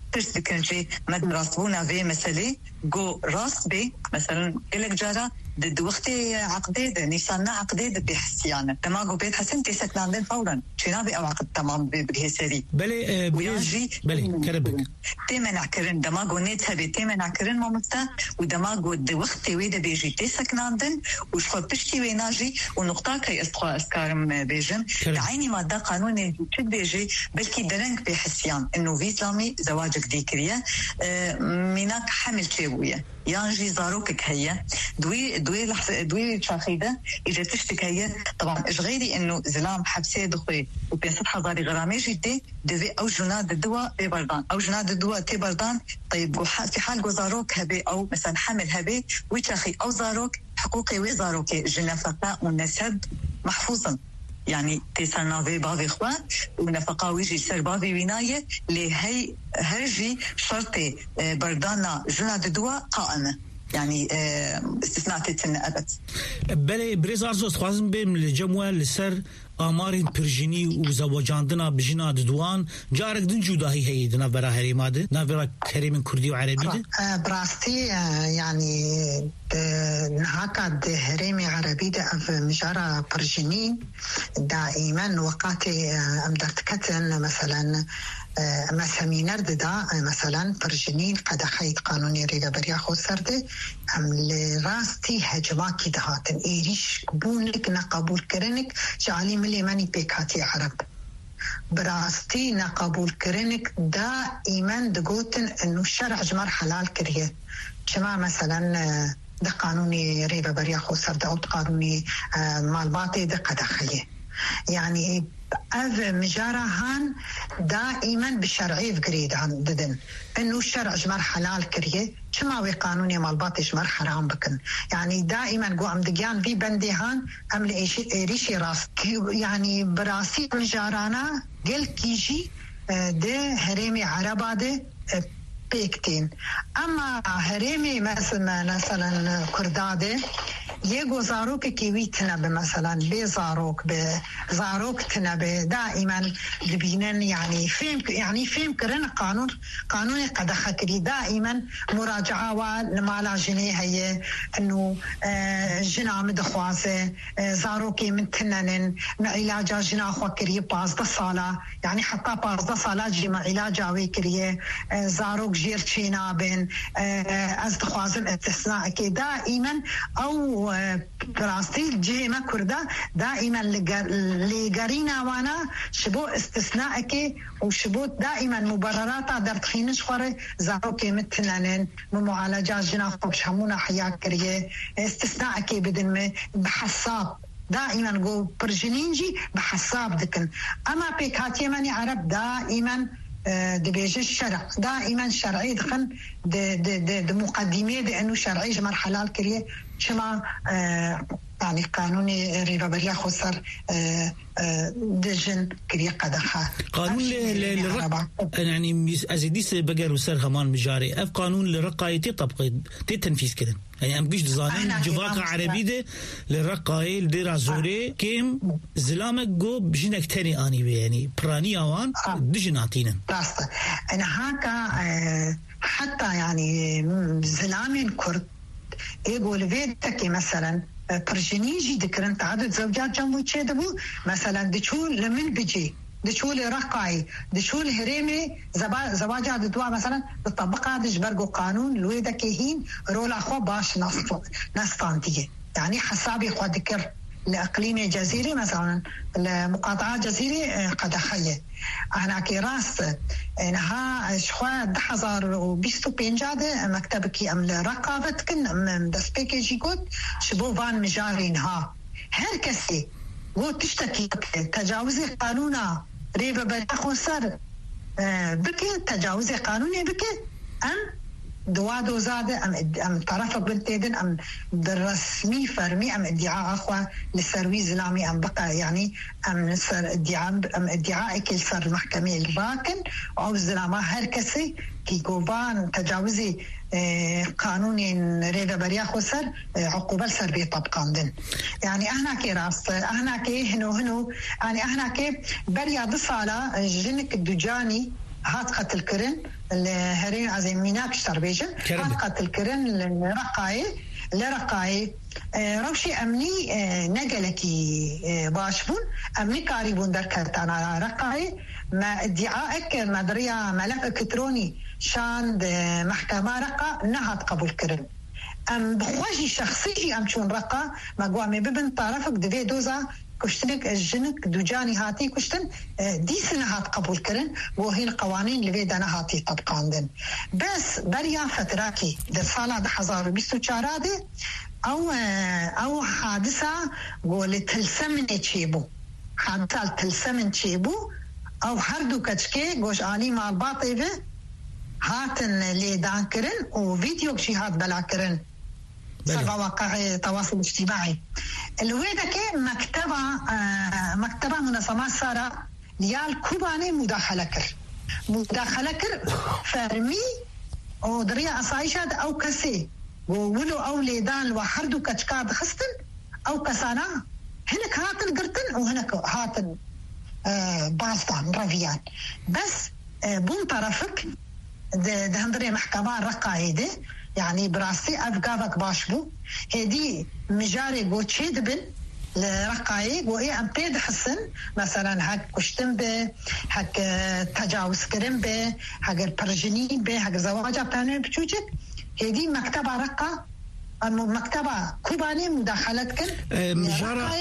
تشتكنجي مدرسونا في مسألة جو راس بي مثلا إلك جارة ضد وقتي عقديد نيسانا عقديد بحسيانة تماغو بيت حسن تيسك لاندن فورا شنابي أو عقد تمام بهسري بلي بلي كربك تيمنع كرن دماغو نيتها بي تيمنع كرن مامتا ودماغو دي وقتي ويدا بيجي تيسك لاندن وشخو بشتي ويناجي ونقطة كي استقوى أسكارم بيجم دعيني مادة قانوني تشد بيجي بلكي درنك بحسيان إنه في إسلامي زواجك ديكرية مناك حمل شيوية يانجي زاروكك هي دوي شاخيدة إذا تشتك هي طبعا إيش غيري إنه زلام حبسي دخوي وبيصد حضاري غرامي جدي دوي أو جناد الدواء تبردان أو جناد الدواء تبردان طيب في حال جو زاروك هبي أو مثلا حمل هبي ويتشاخي أو زاروك حقوقي وزاروك جنفقاء ونسب محفوظا يعني تيسرنا في بافي خوات ونفقا ويجي سر بافي ويناية لهي هرجي شرطي بردانا جناد الدواء قائمة يعني استثناء تتنقبت بلي بريزارزوس خوازم بهم الجموة لسر آمارين برجيني وزواجاندنا بجناد دوان جارك دن جوداهي هي دنا برا هريماده نافرا كريم كردي وعربي براستي يعني نهاكا هريمي عربي ده مجارة برجيني دائما وقاتي امدرتكتن مثلا ما سمينار دا مثلا برجنين قد خيط قانوني ريغا بريا خو سرده ام لراستي هجماكي دهاتن ايريش قبولك نقبول كرنك جعلي ملي ماني بيكاتي عرب براستي نقبول كرنك دائما دقوتن انه الشرع جمار حلال كريه كما مثلا ده قانوني ريغا بريا خو سرده او قانوني مالباتي ده قد خيه يعني هذا مجارهان دائما بالشرعي في قريد عن ددن انه الشرع جمر حلال كريه كما وي قانوني مال باطي جمر حرام بكن يعني دائما قو عم دقيان في بنديهان ام ريشي راس يعني براسي مجارانا قل كيجي ده هريمي عربا ده بيكتين اما هريمي مثلا كرداده يجو زاروك كيوي تنبه مثلا بزاروك تنبه دائما دبينن يعني فهم كرن قانون قد خكري دائما مراجعة ولما جنيه هي انه جنا مدخوازه زاروكي من تنن مع علاج جنا خكري بازده صالة يعني حتى بازده صالة جي مع علاج ويكريه زاروك جير تشينا بين ازدخوازم استثناء كي دائما او براستي الجيمة كردا دائما لقرينا وانا شبو استثنائك وشبو دائما مبررات در تخينش خوري زاروكي متنانين ممعالجات جناح بشهمونا حياة كريه استثنائك بدن بحساب دائما قو برجنينجي بحساب دكن اما بيكاتي ماني عرب دائما دبيج الشرع دائما شرعي دخن د مقدمه بانه شرعي جمر حلال كريه شما يعني قانوني ريبا بريا خسر دجن كريه قدخه قانون يعني ازيديس بقر وسر همان مجاري اف قانون لرقايتي طبق تنفيذ كده يعني ام قش دزانين جواقع عربي ده للرقاي لدير زوري كيم زلامك جو بجنك تاني اني يعني براني اوان دجناتين راسته انا هكا حتى يعني زلامين كرد يقول فيتك مثلا برجنيجي ذكرن تعدد زوجات جنبو تشدبو مثلا دشول لمن بيجي دشول رقاي دشول هريمي زواجات دوا مثلا بالطبقه دش برقو قانون الويدا كيهين رولا خو باش ناستانتيه يعني حسابي خو ذكر لأقليم جزيري مثلا المقاطعة جزيري قد خيه أنا كراس إنها شخوات 2025 مكتبكي أم لرقابة كن أم دسبيكي جيكوت شبو فان مجارينها هركسي وتشتكي تجاوزي قانونا ريبا بلاخو سر بكي تجاوزي قانوني بكي أم دوادو زاده ام طرف بنتيدن ام بالرسمي فرمي ام ادعاء اخوه للسروي زلامي ام بقى يعني ام ادعاء كل سر محكمه الراكن او زلامه هركسي كي جوبان تجاوزي قانوني ريدا بريا خسر عقوبه سر بيطبقاندن يعني احنا كي راس احنا كي هنو يعني احنا كي بريا بصاله جنك الدجاني هات قتل كرن الهرين عزيميناك شتربيجن قتل كرن لرقاي روشي أمني نقلكي باشبون أمني كاريبون دركتنا رقاي ما ادعائك مدريا ملف إلكتروني شان محكمة رقا نهض قبول كرن أم بخواجي شخصي أم شون رقا ما قوامي ببن طرفك دفي دوزا كشتنك الجنك دوجاني هاتي كشتن دي سنة هات قبول كرن وهي القوانين اللي بيدنا هاتي طبقان دن بس بريا فتراكي در سالة 2024 أو حادثة قول تلسمن تشيبو حادثة تلسمن تشيبو أو هردو كتشكي قوش آلي مع الباطبة هاتن لي دان كرن وفيديو كشي هات بلا كرن سبع واقع التواصل الاجتماعي الويدا كي مكتبة منظمات سارة ليال كوباني مداخلة كر فرمي او دريا أصايشاد او كسي وولو او ليدان وحردو كتشكاد خستن او كسانا هناك هاتن قرتن وهناك هاتن باستان رافيان بس بون طرفك دهندري محكمة رقايدة يعني براسي أفقابك باشبو هدي مجاري قوتشي دبن لرقايق وإيه أمتيد حسن مثلا هك كشتن به هك تجاوز كرم به هك البرجنين به هك زواجة بتانين بچوچك هدي مكتبة رقا مكتبة كوباني مداخلتكن مجارة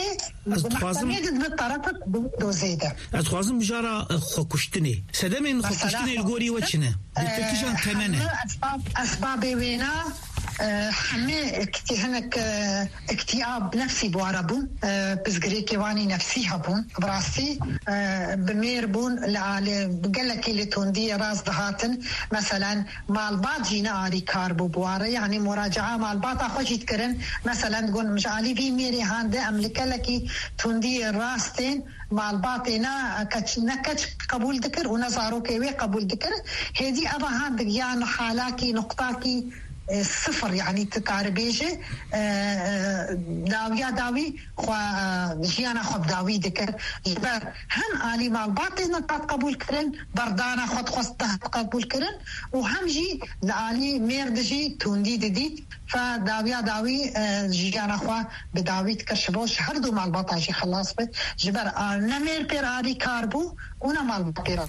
أتخوازم مجارة كشتني سدمين كشتني الغوري وچنه بالتكيشان تمنه أسبابي وينا حمي هناك اكتئاب نفسي بواربون بزغري كيواني نفسي هبون براسي بمير بون قالك اللي توندي راس دهاتن مثلا مع البعض جينا آري كاربو بوارا يعني مراجعة مع البعض أخوش يتكرن مثلا تقول مش عالي في ميري هانده أملك لك توندي راستين مع الباطنة نكتش قبول ذكر ونظارو كيوي قبول ذكر هذه أبا هاندك يعني حالاكي نقطاكي صفر يعني تكاربيجي داوي جيانا خب داوي ذكر جبر هم آلي مع الباطنة قبول كرن بردانا خد خصتها قبول كرن وهم جي لآلي ميردجي توندي دي فداوي جيانا خوا بداوي تكشبوش هردو مع الباطاجي خلاص بي جبر نمير بير آلي كاربو ونا مع الباطنة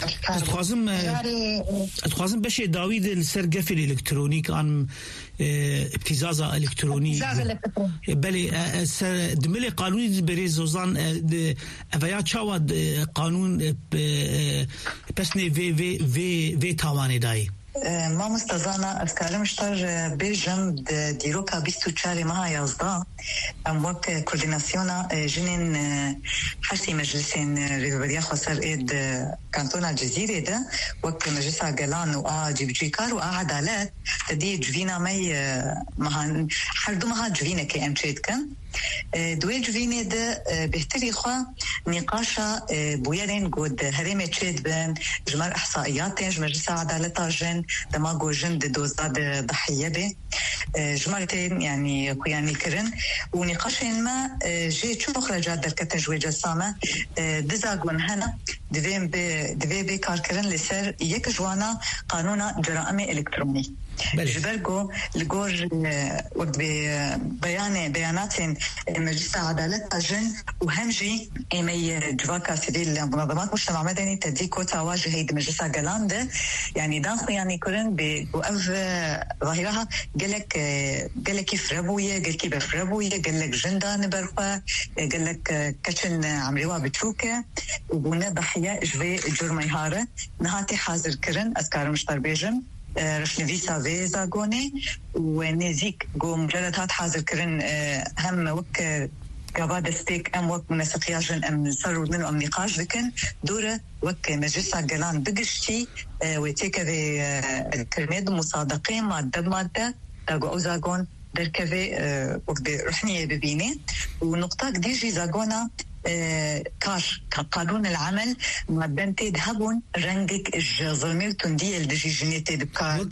اتخوازم بشي داوي دي السرقفي الإلكترونيك عن ابتزازة إلكتروني بلي دملي قانوني بريز وزان افيا تشاود قانون بسني في تاواني داي ما مستزانا أذكارم اشتر بيجم ديروكا بيستو تشاري معها يازدا أم وقت كورديناسيونا جنين حشتي مجلسين ريفبريا خسر إيد كانتونا الجزيرة ده وقت مجلس عقلان وآ جيبجيكار وآ عدالات تدي جفينا مي مهان حردو مها جفينا كي أمشيت كان دويل جفيني ده بهتري خوا نقاشا بويرين قد هريمة تشيد بين جمال إحصائيات مجلس عدالة جن دماغو جن دوزاد ضحية به جمالتين يعني قياني كرن ونقاشين ما جي تشو خرجات دركة تجويج السامة دزاقون هنا دوي بكار كرن لسر يك جوانا قانون جرائم إلكتروني جبرجو الجور وقت بيانات مجلس عدالة جن وهمجي إمي جواكا سيدي منظمات مجتمع مدني تدي كوتا واجه هيد مجلس عقلان يعني داخل يعني كورن بوقف ظاهرها قالك فربوية قالك بفربوية قالك جندان برقة قالك كتشن عمريوا بتشوكة وبونا ضحية جوي جرمي هارة نهاتي حاضر كرن أذكار مشتر بيجم رشنفيسا فيزا قوني ونزيك قو مجلدات حاضر كرن هم وك قبادة ستيك أم وك منسقياجن أم صاروا منه أم نقاش لكن دورة وك مجلس عقلان بقشتي ويتيكا في الكرميد مصادقين مادة تاقو أوزاقون دركفي وك برحنية ببيني ونقطة ديجي زاقونا كاش كقانون العمل مادنتي ذهبون رنجك الظلمي وتندية الدجي جنيتي دبكار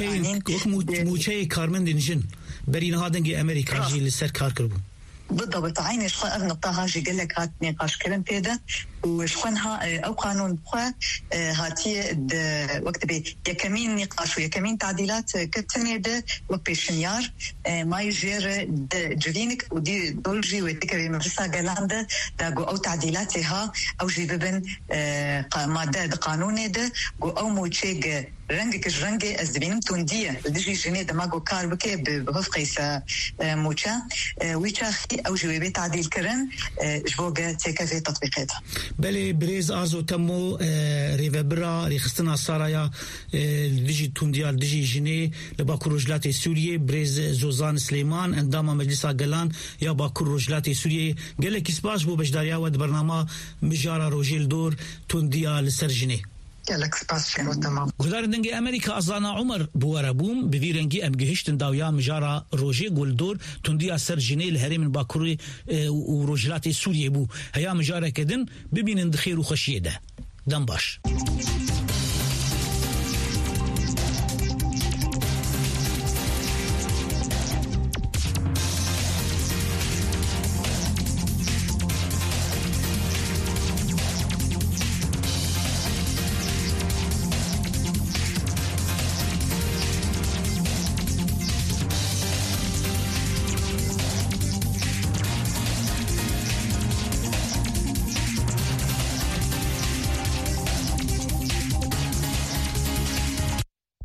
موشي كارمن دينجن برين هادنجي أمريكا جي لسر كار كربون بالضبط عيني شخص نقطة هاجي قال لك هات نقاش كلام كده وشخنها أو قانون بخوا هاتي وقت بي يكمين نقاش ويكمين تعديلات كتميدة وقت بيشنيار ما يجير جرينك ودي دولجي ويتكبي مجلسة قلانده داقو أو تعديلاتها أو جيببن مادة قانون ده أو موتشيغ رنگك رنگ الزبينم توندية دجي جنيه دماغو كار بكي بهفقيسة موتشا ويشاخي أو جوابي تعديل كرن جبوغة تيكا في تطبيقاتها بله بريز آرزو تمو ريفبرا ريخستنا سارايا دجي توندية دجي جنيه لباكو رجلات سوريا بريز زوزان سليمان اندام مجلس قلان يا باكو رجلات سوريا قال لك اسباش بو بجداريا ود برنامج مجارة روجيل دور توندية لسر جنيه لك سباس شنو تمام گزار دنگی امریکا ازانا عمر بواربوم بویرنگی ام گهشتن داویا مجارا روجي گولدور تندیا سر جنی الهرم من باکوری و روجلات سوریه بو هيا مجارا کدن ببینن دخیر و خشیه ده دم باش